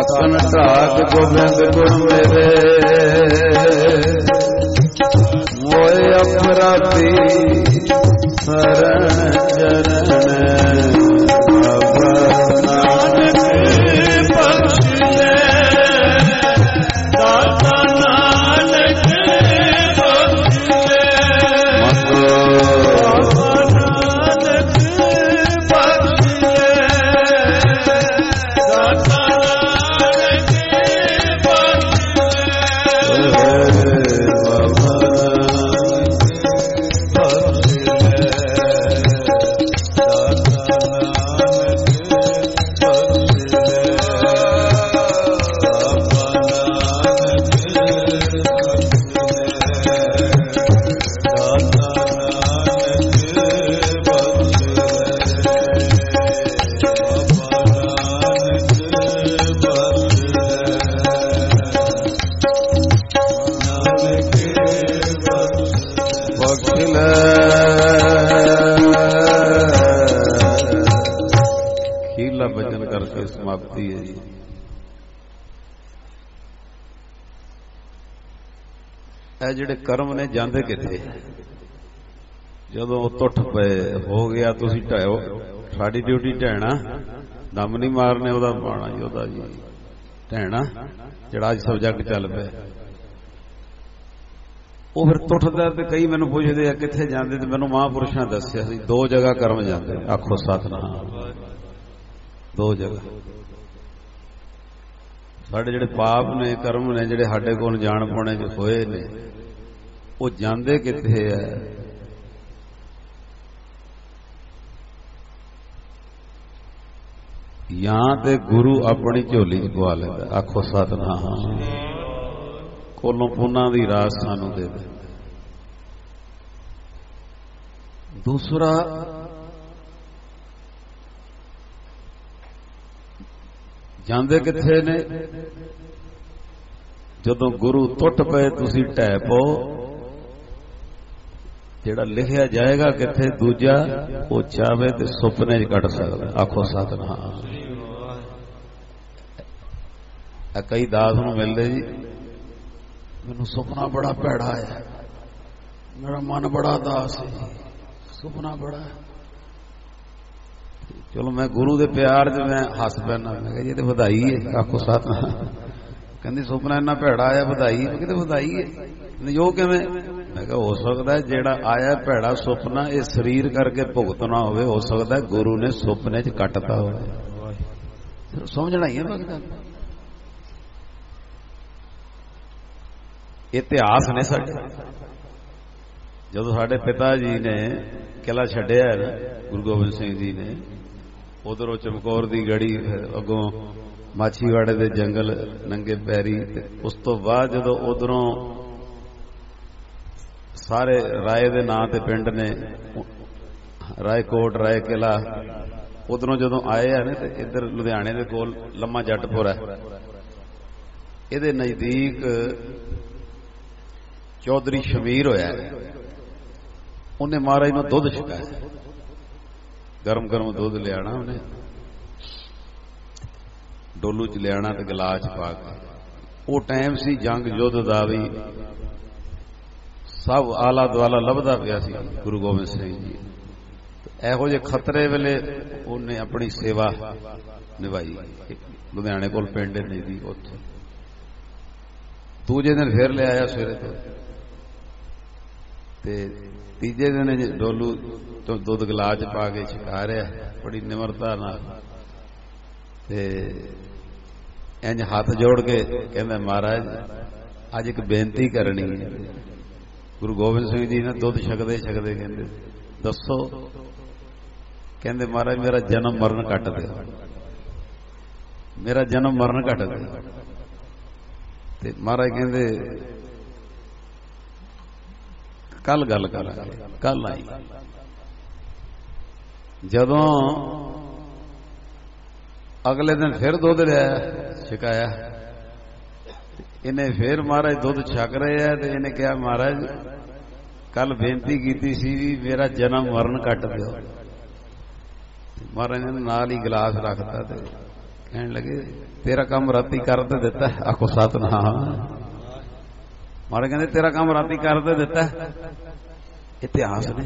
ਸਾਕਨ ਢਾਕ ਗੋਬਿੰਦ ਗੁਣ ਮੇਰੇ ਮੋਏ ਅਪਰਾਧੀ ਸ਼ਰਨ ਚਰਨ ਬਾਬਾ ਨਾਨਕ ਬਖਸ਼ ਲੈ ਦਾਤਾ ਨਾਨਕ ਬਖਸ਼ ਲੈ ਬਾਬਾ ਨਾਨਕ ਬਖਸ਼ ਲੈ ਦਾਤਾ ਨਾਨਕ ਬਖਸ਼ ਲੈ ਬਾਬਾ ਸਮਾਪਤੀ ਹੈ ਜੀ। ਇਹ ਜਿਹੜੇ ਕਰਮ ਨੇ ਜਾਂਦੇ ਕਿੱਥੇ? ਜਦੋਂ ਉਹ ਟੁੱਟ ਪਏ ਹੋ ਗਿਆ ਤੁਸੀਂ ਢਾਇਓ, ਸਾਡੀ ਡਿਊਟੀ ਢਹਿਣਾ, ਦਮ ਨਹੀਂ ਮਾਰਨੇ ਉਹਦਾ ਬਾਣਾ ਜੀ, ਉਹਦਾ ਜੀ ਢਹਿਣਾ ਜਿਹੜਾ ਅੱਜ ਸਬਜੈਕਟ ਚੱਲ ਪਿਆ। ਉਹ ਫਿਰ ਟੁੱਟਦਾ ਤੇ ਕਈ ਮੈਨੂੰ ਪੁੱਛਦੇ ਆ ਕਿੱਥੇ ਜਾਂਦੇ, ਤੇ ਮੈਨੂੰ ਮਹਾਂਪੁਰਸ਼ਾਂ ਦੱਸਿਆ ਸੀ ਦੋ ਜਗ੍ਹਾ ਕਰਮ ਜਾਂਦੇ। ਆਖੋ ਸਤਿਨਾਮ। ਦੋ ਜਗ੍ਹਾ ਸਾਡੇ ਜਿਹੜੇ ਪਾਪ ਨੇ ਕਰਮ ਨੇ ਜਿਹੜੇ ਸਾਡੇ ਕੋਲ ਜਾਣ ਪਾਉਣੇ ਚ ਹੋਏ ਨੇ, ਉਹ ਜਾਂਦੇ ਕਿੱਥੇ ਹੈ? ਜਾਂ ਤੇ ਗੁਰੂ ਆਪਣੀ ਝੋਲੀ ਚ ਪਵਾ ਲੈਂਦਾ। ਆਖੋ ਸਤਿਨਾਮ। ਕੋਲੋਂ ਪੁੰਨਾਂ ਦੀ ਰਾਸ ਸਾਨੂੰ ਦੇ ਦੇ। ਦੂਸਰਾ ਜਾਂਦੇ ਕਿੱਥੇ ਨੇ? ਜਦੋਂ ਗੁਰੂ ਟੁੱਟ ਪਏ ਤੁਸੀਂ ਢਹਿ ਪਓ, ਜਿਹੜਾ ਲਿਖਿਆ ਜਾਏਗਾ ਕਿੱਥੇ? ਦੂਜਾ ਉਹ ਚਾਹਵੇ ਤੇ ਸੁਪਨੇ 'ਚ ਕੱਢ ਸਕਦਾ। ਆਖੋ ਸਤਿਨਾਮ। ਆ ਕਈ ਦਾਸ ਨੂੰ ਮਿਲਦੇ ਜੀ, ਮੈਨੂੰ ਸੁਪਨਾ ਬੜਾ ਭੈੜਾ ਆਇਆ, ਮੇਰਾ ਮਨ ਬੜਾ ਉਦਾਸ ਹੈ, ਸੁਪਨਾ ਬੜਾ। ਚਲੋ ਮੈਂ ਗੁਰੂ ਦੇ ਪਿਆਰ 'ਚ ਮੈਂ ਹੱਸ ਪੈਣਾ, ਮੈਂ ਕਿਹਾ ਜੀ ਇਹ ਤੇ ਵਧਾਈ ਹੈ। ਆਖੋ ਸਤਿਨਾਮ। ਕਹਿੰਦੀ ਸੁਪਨਾ ਇੰਨਾ ਭੈੜਾ ਆਇਆ, ਵਧਾਈ? ਮੈਂ ਕਿਹਾ ਵਧਾਈ ਹੈ। ਜੋ ਕਿਵੇਂ? ਮੈਂ ਕਿਹਾ ਹੋ ਸਕਦਾ ਜਿਹੜਾ ਆਇਆ ਭੈੜਾ ਸੁਪਨਾ ਇਹ ਸਰੀਰ ਕਰਕੇ ਭੁਗਤਣਾ ਹੋਵੇ, ਹੋ ਸਕਦਾ ਗੁਰੂ ਨੇ ਸੁਪਨੇ 'ਚ ਕੱਟਤਾ ਹੋਵੇ। ਸਮਝਣਾ ਹੀ ਹੈ ਬਸ। ਇਤਿਹਾਸ ਨੇ ਸਾਡੇ। ਜਦੋਂ ਸਾਡੇ ਪਿਤਾ ਜੀ ਨੇ ਕਿਲਾ ਛੱਡਿਆ ਨਾ ਗੁਰੂ ਗੋਬਿੰਦ ਸਿੰਘ ਜੀ ਨੇ, ਉਧਰੋਂ ਚਮਕੌਰ ਦੀ ਗੜੀ, ਅੱਗੋਂ ਮਾਛੀਵਾੜੇ ਦੇ ਜੰਗਲ ਨੰਗੇ ਪੈਰੀ, ਉਸ ਤੋਂ ਬਾਅਦ ਜਦੋਂ ਉਧਰੋਂ ਸਾਰੇ ਰਾਏ ਦੇ ਨਾਂ ਤੇ ਪਿੰਡ ਨੇ, ਰਾਏਕੋਟ, ਰਾਏ ਕਿਲਾ, ਉਧਰੋਂ ਜਦੋਂ ਆਏ ਆ ਨਾ ਤੇ ਇੱਧਰ ਲੁਧਿਆਣੇ ਦੇ ਕੋਲ ਲੰਮਾ ਜੱਟਪੁਰ ਹੈ, ਇਹਦੇ ਨਜ਼ਦੀਕ ਚੌਧਰੀ ਸ਼ਮੀਰ ਹੋਇਆ। ਉਹਨੇ ਮਹਾਰਾਜ ਨੂੰ ਦੁੱਧ ਛਕਾਇਆ, ਗਰਮ ਗਰਮ ਦੁੱਧ ਲਿਆਣਾ, ਉਹਨੇ ਡੋਲੂ ਚ ਲਿਆਣਾ ਤੇ ਗਲਾਸ ਪਾ ਕੇ। ਉਹ ਟਾਈਮ ਸੀ ਜੰਗ ਯੁੱਧ ਦਾ ਵੀ, ਸਭ ਆਲਾ ਦੁਆਲਾ ਲੱਭਦਾ ਪਿਆ ਸੀ ਗੁਰੂ ਗੋਬਿੰਦ ਸਿੰਘ ਜੀ। ਇਹੋ ਜਿਹੇ ਖਤਰੇ ਵੇਲੇ ਉਹਨੇ ਆਪਣੀ ਸੇਵਾ ਨਿਭਾਈ। ਲੁਧਿਆਣੇ ਕੋਲ ਪਿੰਡ ਨਹੀਂ ਸੀ, ਉੱਥੇ ਦੂਜੇ ਦਿਨ ਫਿਰ ਲਿਆਇਆ ਸਵੇਰੇ ਤੋਂ, ਤੇ ਤੀਜੇ ਦਿਨ ਡੋਲੂ ਤੋਂ ਦੁੱਧ ਗਲਾਸ ਪਾ ਕੇ ਛਕਾ ਰਿਹਾ ਬੜੀ ਨਿਮਰਤਾ ਨਾਲ। ਤੇ ਇੰਜ ਹੱਥ ਜੋੜ ਕੇ ਕਹਿੰਦਾ ਮਹਾਰਾਜ ਅੱਜ ਇੱਕ ਬੇਨਤੀ ਕਰਨੀ ਹੈ। ਗੁਰੂ ਗੋਬਿੰਦ ਸਿੰਘ ਜੀ ਨੇ ਦੁੱਧ ਛਕਦੇ ਛਕਦੇ ਕਹਿੰਦੇ ਦੱਸੋ? ਕਹਿੰਦੇ ਮਹਾਰਾਜ ਮੇਰਾ ਜਨਮ ਮਰਨ ਕੱਟ ਦਿਓ, ਮੇਰਾ ਜਨਮ ਮਰਨ ਕੱਟ ਦਿਓ। ਤੇ ਮਹਾਰਾਜ ਕਹਿੰਦੇ ਕੱਲ ਗੱਲ ਕਰਾਂਗੇ। ਕੱਲ ਆਈ, ਜਦੋਂ ਅਗਲੇ ਦਿਨ ਫਿਰ ਦੁੱਧ ਲਿਆ ਛਕਾਇਆ, ਇਹਨੇ ਫਿਰ ਮਹਾਰਾਜ ਦੁੱਧ ਛਕ ਰਹੇ ਆ, ਤੇ ਇਹਨੇ ਕਿਹਾ ਮਹਾਰਾਜ ਕੱਲ ਬੇਨਤੀ ਕੀਤੀ ਸੀ ਵੀ ਮੇਰਾ ਜਨਮ ਮਰਨ ਕੱਟ ਦਿਓ। ਮਹਾਰਾਜ ਨੇ ਨਾਲ ਹੀ ਗਲਾਸ ਰੱਖਤਾ ਤੇ कहने लगे तेरा काम राती कर दे देता है। आखो सतनाम। महाराज कहते तेरा काम राती कर दे देता है। इतिहास ने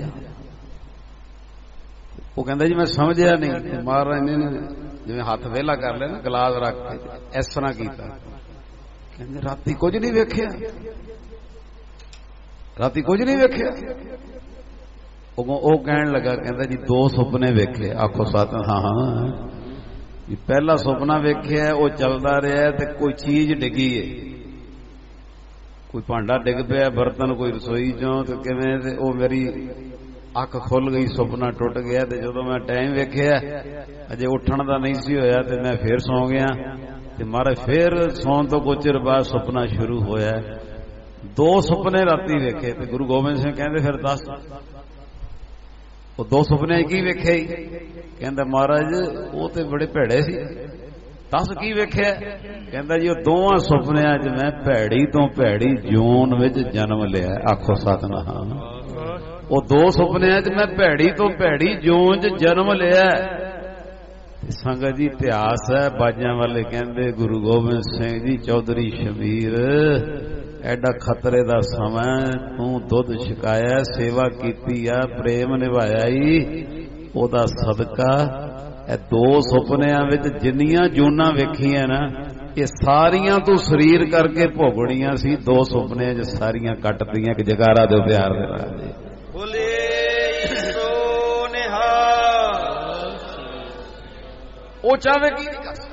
वो कहता जी मैं समझिया नहीं। महाराज ने जिवें हाथ वेला कर लिया ना गिलास रख के इस तरह किया। कहते राती कुछ नहीं वेख्या, राती कुछ नहीं वेख्या। वो कहन लगा कहता जी दो सुपने वेखे। आखो सतनाम। पहला सुपना वेख्या वो चलता रहा तो कोई चीज डिगी है, कोई भांडा डिग पिया बर्तन कोई रसोई चों तो किवें वो मेरी अख खुल गई सुपना टुट गया। तो जो मैं टाइम वेख्या अजे उठण का नहीं सी होया तो मैं फिर सौ गया। तो महाराज फिर सौन तो कुछ चिर बाद सुपना शुरू होया। दो सुपने राती वेखे। तो गुरु गोबिंद सिंह कहते फिर दस वो दो सुपने की वेखे ही। कहता महाराज वो तो बड़े भैड़े सी। दस की वेख्या? कहता जी दोवां सुपनियां च मैं भैड़ी तो भैड़ी जून विच जन्म लिया। आखो सतनाम। वो दो सुपनियां च मैं भैड़ी तो भैड़ी जून च जन्म लिया। संगत जी इतिहास है। बाजियां वाले कहते गुरु गोबिंद सिंह जी चौधरी शबीर एडा खतरे दा समय तू दुध छकाया सेवा कीती आ प्रेम निभाया ही ओदा सदका ए दो सुपनियां विच जिन्नियां जूना वेखियां ना ये सारियां तू शरीर करके भोगणियां सी। दो सुपनियां च सारियां कटदियां कि जगारा दो प्यार दे राजे बोले सो निहाल। ओ चाहे की नहीं कर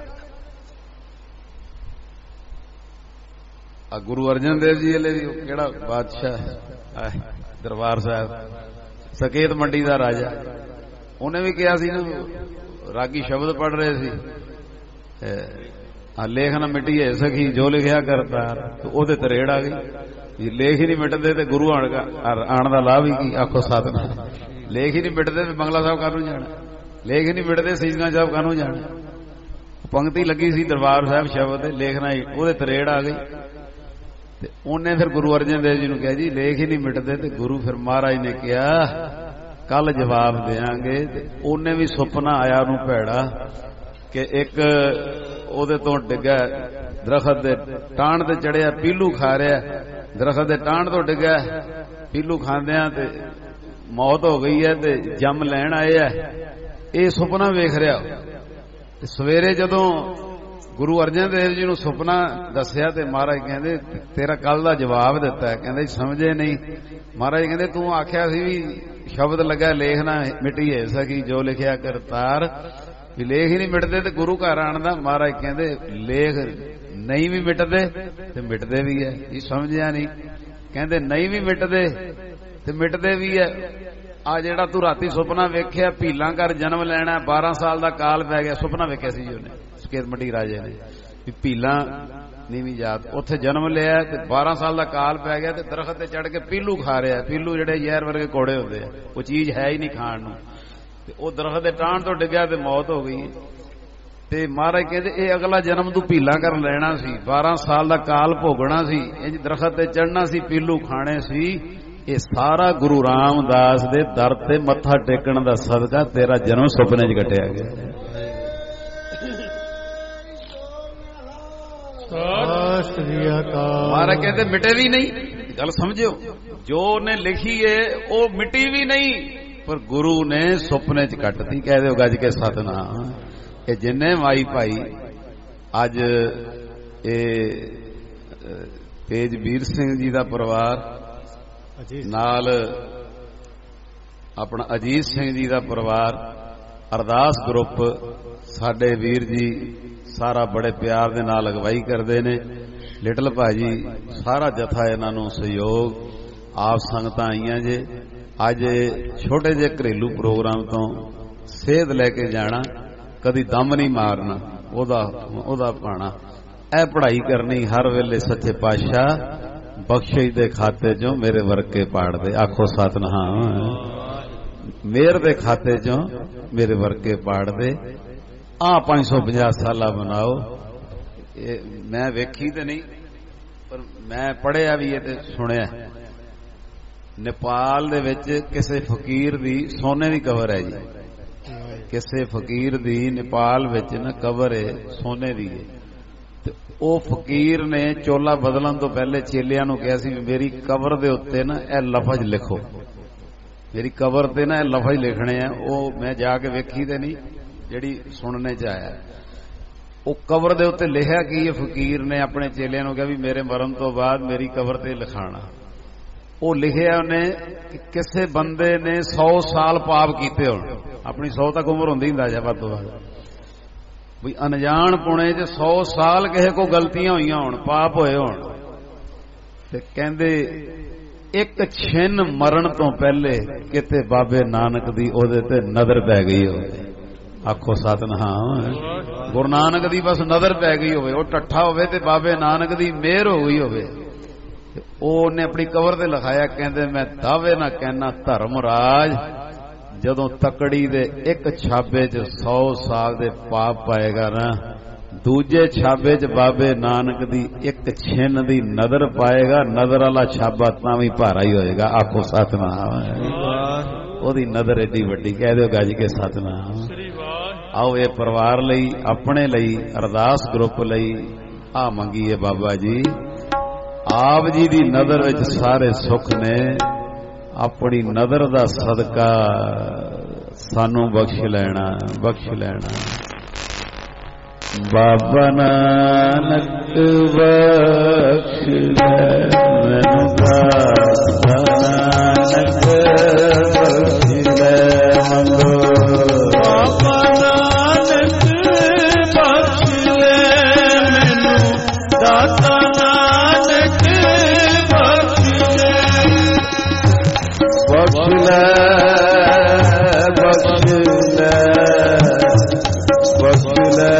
गुरु अर्जन देव जी वाले भी केड़ा बादशाह दरबार साहब सकेत मंडी का राजा उन्हें भी कहा सी ना रागी शब्द पढ़ रहे थे लेख ना मिटी है सखी जो लिखिया करता तो ओदे तरेड़ आ गई। लेख ही नहीं मिटते तो गुरु आण का लाभ ही की। आखो सतनाम। लेख ही नहीं मिटते तो बंगला साहब कानू जाना, लेख ही नहीं मिटते सीजना साहब कानू जाना। पंक्ति लगी सी दरबार साहब शब्द लेखना ही ओदे तरेड़ आ गई। उन्हें फिर गुरु अर्जन देव जी ने कहा जी लेख ही नहीं मिटते। तो गुरु फिर महाराज ने कहा कल जवाब देंगे। उन्हें भी सुपना आया नूं भैड़ा कि एक ओदे तो डिग्गा दरखत दे टाण ते चढ़िया पीलू खा रहा। दरखत दे टाण तो डिग्गा पीलू खांदियां ते मौत हो गई है ते जम लैण आए है। ये सुपना वेख रहा। सवेरे जदों गुरु अर्जन देव जी नूं सुपना दसिया ते महाराज कहंदे तेरा कल दा जवाब दिता है। कहंदे समझे नहीं। महाराज कहंदे तू आख्या सी भी शब्द लगा लेख ना मिटी है सकी जो लिखिया करतार भी लेख ही नहीं मिटते तो गुरु घर आणदा। महाराज कहंदे लेख नहीं भी मिटते ते मिटते भी है। ये समझिया नहीं। कहंदे नहीं भी मिटते ते मिटते भी है। आ जेड़ा तू राती सुपना वेख्या भीलां घर जन्म लैना बारह साल दा काल पै गया। सुपना वेख्या सी उन्हें सकेत मंडी राजे ने भी भीलां नीवी जात उत्थे जन्म लिया ते बारह साल का काल पै गया ते दरखत ते चढ़ के पीलू खा रहा। पीलू जेडे जहर वर्गे कोड़े होंदे आ वो चीज है ही नहीं खाण नूं। ते ओ दरखत ते टाण तो डिग्या ते मौत हो गई। ते महाराज कहते ये अगला जन्म तू भीला कर लेना सी, बारह साल का काल भोगना सी, इंज दरखत ते चढ़ना सी, पीलू खाने सी। ये सारा गुरु रामदास दे दर ते मत्था टेकण दा सदका तेरा जन्म सुपने च कटिया गया। महाराज कहते मिटे भी नहीं। गल समझो जो ने लिखी है वो मिटी भी नहीं पर गुरु ने सुपने च कट दी। कह दो गज के सतनाम। कि जिन्ने माई भाई अज ये तेजवीर सिंह जी का परिवार नाल अपना अजीत सिंह जी का परिवार अरदास ग्रुप साडे वीर जी सारा बड़े प्यार दे नाल अगवाई करते ने। लिटल भाजी सारा जथा इन्हां नूं सहयोग आप संगतां आईयां जे। अज छोटे जे घरेलू प्रोग्राम तो सेहत लैके जाना कदी दम नहीं मारना ओदा ओदा पाना ए पढ़ाई करनी हर वेले सच्चे पातशाह बख्शिश दे खाते चों मेरे वर्के पाड़ दे। आखो सतनाम। मेहर दे खाते चों मेरे वर्के पाड़ दे। आ पांच सौ पचास साल बनाओ। मैं वेखी तो नहीं पर मैं पढ़िया भी है ते सुनिया। नेपाल दे विच किसी फकीर दी सोने की कबर है जी। ਕਿਸੇ ਫਕੀਰ ਦੀ ਨੇਪਾਲ ਵਿੱਚ ਨਾ ਕਬਰ ਹੈ ਸੋਨੇ ਦੀ ਹੈ ਤੇ ਉਹ ਫਕੀਰ ਨੇ ਚੋਲਾ ਬਦਲਣ ਤੋਂ ਪਹਿਲੇ ਚੇਲਿਆਂ ਨੂੰ ਕਿਹਾ ਸੀ ਮੇਰੀ ਕਬਰ ਦੇ ਉੱਤੇ ਨਾ ਇਹ ਲਫ਼ਜ਼ ਲਿਖੋ, ਮੇਰੀ ਕਬਰ ਤੇ ਨਾ ਇਹ ਲਫ਼ਜ਼ ਲਿਖਣੇ ਆ। ਉਹ ਮੈਂ ਜਾ ਕੇ ਵੇਖੀ ਤੇ ਨਹੀਂ, ਜਿਹੜੀ ਸੁਣਨੇ ਚ ਆਇਆ। ਉਹ ਕਬਰ ਦੇ ਉੱਤੇ ਲਿਖਿਆ ਕੀ ਹੈ, ਫਕੀਰ ਨੇ ਆਪਣੇ ਚੇਲਿਆਂ ਨੂੰ ਕਿਹਾ ਵੀ ਮੇਰੇ ਮਰਨ ਤੋਂ ਬਾਅਦ ਮੇਰੀ ਕਬਰ ਤੇ ਲਿਖਾਣਾ। ਉਹ ਲਿਖਿਆ ਉਹਨੇ ਕਿ ਕਿਸੇ ਬੰਦੇ ਨੇ ਸੌ ਸਾਲ ਪਾਪ ਕੀਤੇ ਹੋਣ, ਆਪਣੀ ਸੌ ਤੱਕ ਉਮਰ ਹੁੰਦੀ ਹੁੰਦਾ ਜਾਂ ਵੱਧ ਤੋਂ ਵੱਧ, ਵੀ ਅਣਜਾਣ ਪੁਣੇ ਚ ਸੌ ਸਾਲ ਕਿਸੇ ਕੋ ਗਲਤੀਆਂ ਹੋਈਆਂ ਹੋਣ, ਪਾਪ ਹੋਏ ਹੋਣ, ਤੇ ਕਹਿੰਦੇ ਇੱਕ ਛਿਨ ਮਰਨ ਤੋਂ ਪਹਿਲੇ ਕਿਤੇ ਬਾਬੇ ਨਾਨਕ ਦੀ ਉਹਦੇ ਤੇ ਨਜ਼ਰ ਪੈ ਗਈ ਹੋਵੇ। ਆਖੋ ਸਤਿਨਾਮ। ਗੁਰੂ ਨਾਨਕ ਦੀ ਬਸ ਨਜ਼ਰ ਪੈ ਗਈ ਹੋਵੇ, ਉਹ ਟੱਠਾ ਹੋਵੇ ਤੇ ਬਾਬੇ ਨਾਨਕ ਦੀ ਮਿਹਰ ਹੋ ਗਈ ਹੋਵੇ। ਉਹਨੇ ਆਪਣੀ ਕਬਰ ਤੇ ਲਿਖਾਇਆ, ਕਹਿੰਦੇ ਮੈਂ ਦਾਅਵੇ ਨਾ ਕਹਿਣਾ ਧਰਮਰਾਜ ਜਦੋਂ ਤਕੜੀ ਦੇ ਇੱਕ ਛਾਬੇ ਚ ਸੌ ਸਾਲ ਦੇ ਪਾਪ ਪਾਏਗਾ ਨਾ, ਦੂਜੇ ਛਾਬੇ ਚ ਬਾਬੇ ਨਾਨਕ ਦੀ ਇੱਕ ਛਿਨ ਦੀ ਨਜ਼ਰ ਪਾਏਗਾ, ਨਜ਼ਰ ਵਾਲਾ ਛਾਬਾ ਤਾਂ ਵੀ ਭਾਰਾ ਹੀ ਹੋਏਗਾ। ਆਖੋ ਸਤਿਨਾਮ। ਉਹਦੀ ਨਜ਼ਰ ਏਡੀ ਵੱਡੀ, ਕਹਿ ਦਿਓ ਗੱਜ ਕੇ ਸਤਿਨਾਮ। ਆਓ ਇਹ ਪਰਿਵਾਰ ਲਈ, ਆਪਣੇ ਲਈ, ਅਰਦਾਸ ਗਰੁੱਪ ਲਈ ਆ ਮੰਗੀਏ ਬਾਬਾ ਜੀ, ਆਪ ਜੀ ਦੀ ਨਜ਼ਰ ਵਿੱਚ ਸਾਰੇ ਸੁੱਖ ਨੇ, ਆਪਣੀ ਨਜ਼ਰ ਦਾ ਸਦਕਾ ਸਾਨੂੰ ਬਖਸ਼ ਲੈਣਾ, ਬਖਸ਼ ਲੈਣਾ। ਬਾਬਾ ਨਾਨਕ ਬਖਸ਼ ਲੈ ਮੈਨੂੰ, ਬਾਬਾ ਨਾਨਕ ਬਖਸ਼ ਲੈ ਮੰਗੋ, ਬਾਬਾ ਨਾਨਕ ਬਖਸ਼ ਲੈ ਮੈਨੂੰ, ਦਾਤਾ ਨਾਨਕ ਬਖਸ਼ ਲੈ, ਬਖਸ਼ ਲੈ ਬਖਸ਼ ਲੈ ਬਖਸ਼ ਲੈ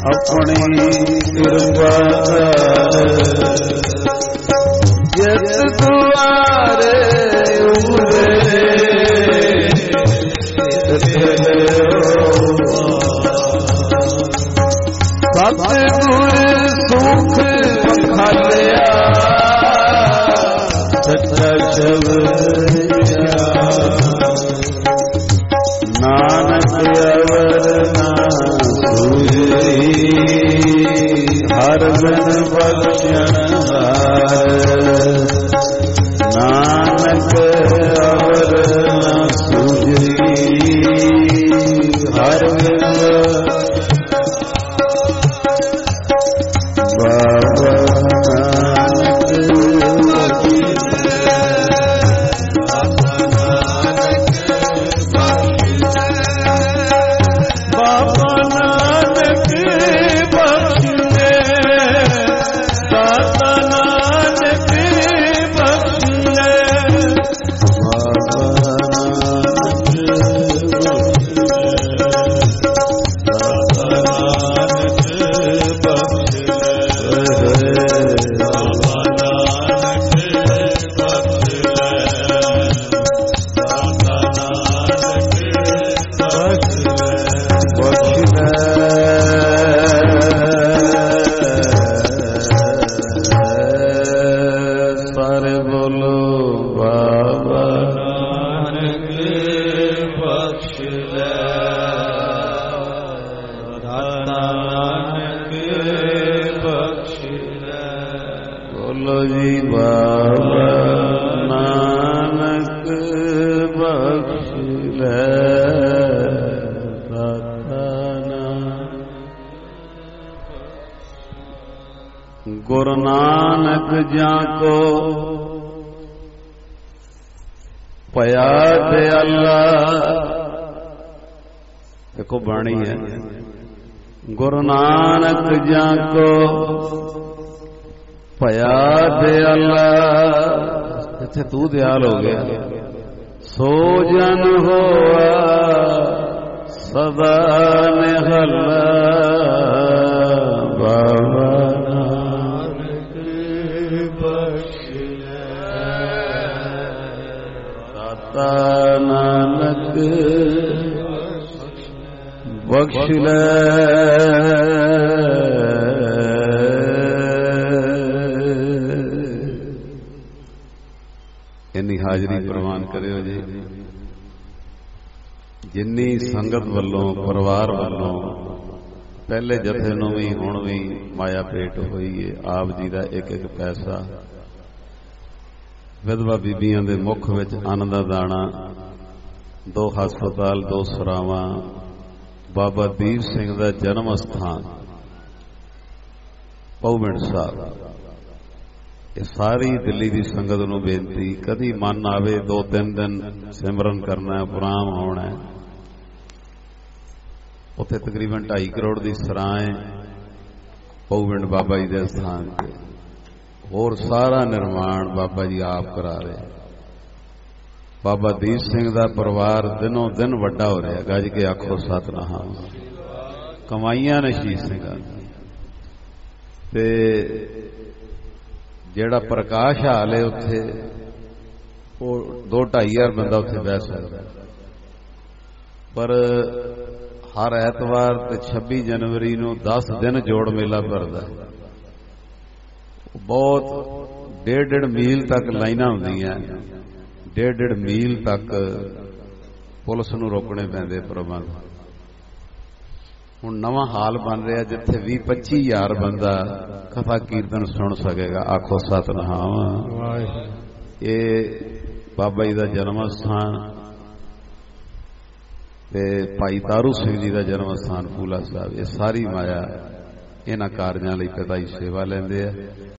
अपनी कृपा ਮਾਰੇ ਉਰੇ ਸਤਿਗੁਰ ਸੁਖ ਵਖਾਲਿਆ ਸੱਚਾ ਸ਼ਬਦ ਨਾਨਕ ਅਵਰ ਨਾ ਸੂਝੀ ਹਰ ਬਿਨ ਬਖਸ਼ਣ ਹਾਰ ਨਾਨਕ ਅਵਰ ਨਾ ਸੂਝੀ ਹਰ ਬਿਨ ਬਾਬਾ ਗੁਰੂ ਨਾਨਕ ਜਾਂ ਕੋ ਭਇਆ ਦਿਆਲਾ। ਦੇਖੋ ਬਾਣੀ ਹੈ, ਗੁਰੂ ਨਾਨਕ ਜਾਂ ਕੋ ਭਇਆ ਦਿਆਲਾ, ਇੱਥੇ ਤੂੰ ਦਿਆਲ ਹੋ ਗਿਆ। ਸੋ ਜਨ ਹੋਆ ਸਦਾ ਨਿਹਲਾ ਬਾਬਾ ਨਾਨਕ ਬਖਸ਼ ਲੈ। ਇੰਨੀ ਹਾਜ਼ਰੀ ਪ੍ਰਵਾਨ ਕਰਿਓ ਜੀ। ਜਿੰਨੀ ਸੰਗਤ ਵੱਲੋਂ ਪਰਿਵਾਰ ਵੱਲੋਂ ਪਹਿਲੇ ਜਥੇ ਨੂੰ ਵੀ ਹੁਣ ਵੀ ਮਾਇਆ ਭੇਟ ਹੋਈ ਹੈ। ਆਪ ਜੀ ਦਾ ਇੱਕ ਇੱਕ ਪੈਸਾ ਵਿਧਵਾ ਬੀਬੀਆਂ ਦੇ ਮੁੱਖ ਵਿੱਚ ਅੰਨ ਦਾ ਦਾਣਾ, ਦੋ ਹਸਪਤਾਲ, ਦੋ ਸਰਾਵਾਂ, ਬਾਬਾ ਦੀਪ ਸਿੰਘ ਦਾ ਜਨਮ ਅਸਥਾਨ ਪਉਮਿੰਡ ਸਾਹਿਬ। ਇਹ ਸਾਰੀ ਦਿੱਲੀ ਦੀ ਸੰਗਤ ਨੂੰ ਬੇਨਤੀ, ਕਦੀ ਮਨ ਆਵੇ ਦੋ ਤਿੰਨ ਦਿਨ ਸਿਮਰਨ ਕਰਨਾ, ਪ੍ਰਣਾਮ ਹੋਣਾ। ਉੱਥੇ ਤਕਰੀਬਨ ਢਾਈ ਕਰੋੜ ਦੀ ਸਰਾਂ ਹੈ ਪਉਮਿੰਡ ਬਾਬਾ ਜੀ ਦੇ ਸਥਾਨ ਤੇ। ਹੋਰ ਸਾਰਾ ਨਿਰਮਾਣ ਬਾਬਾ ਜੀ ਆਪ ਕਰਾ ਰਹੇ। ਬਾਬਾ ਦੀਪ ਸਿੰਘ ਦਾ ਪਰਿਵਾਰ ਦਿਨੋਂ ਦਿਨ ਵੱਡਾ ਹੋ ਰਿਹਾ। ਗੱਜ ਕੇ ਆਖੋ ਸਤਿਨਾਮ। ਕਮਾਈਆਂ ਨੇ ਸ਼ਹੀਦ ਸਿੰਘਾਂ ਤੇ ਜਿਹੜਾ ਪ੍ਰਕਾਸ਼ ਹਾਲ ਹੈ ਉੱਥੇ ਉਹ ਦੋ ਢਾਈ ਹਜ਼ਾਰ ਬੰਦਾ ਉੱਥੇ ਬਹਿ ਸਕਦਾ। ਪਰ ਹਰ ਐਤਵਾਰ ਤੇ ਛੱਬੀ ਜਨਵਰੀ ਨੂੰ ਦਸ ਦਿਨ ਜੋੜ ਮੇਲਾ ਭਰਦਾ। ਬਹੁਤ ਡੇਢ ਡੇਢ ਮੀਲ ਤੱਕ ਲਾਈਨਾਂ ਹੁੰਦੀਆਂ, ਡੇਢ ਡੇਢ ਮੀਲ ਤੱਕ ਪੁਲਿਸ ਨੂੰ ਰੋਕਣੇ ਪੈਂਦੇ ਪ੍ਰਬੰਧ। ਹੁਣ ਨਵਾਂ ਹਾਲ ਬਣ ਰਿਹਾ ਜਿੱਥੇ ਵੀਹ ਪੱਚੀ ਹਜ਼ਾਰ ਬੰਦਾ ਕਥਾ ਕੀਰਤਨ ਸੁਣ ਸਕੇਗਾ। ਆਖੋ ਸਤਿਨਾਮ। ਇਹ ਬਾਬਾ ਜੀ ਦਾ ਜਨਮ ਅਸਥਾਨ ਤੇ ਭਾਈ ਤਾਰੂ ਸਿੰਘ ਜੀ ਦਾ ਜਨਮ ਅਸਥਾਨ ਫੂਲਾ ਸਾਹਿਬ। ਇਹ ਸਾਰੀ ਮਾਇਆ ਇਹਨਾਂ ਕਾਰਜਾਂ ਲਈ ਪਿਤਾ ਜੀ ਸੇਵਾ ਲੈਂਦੇ ਆ।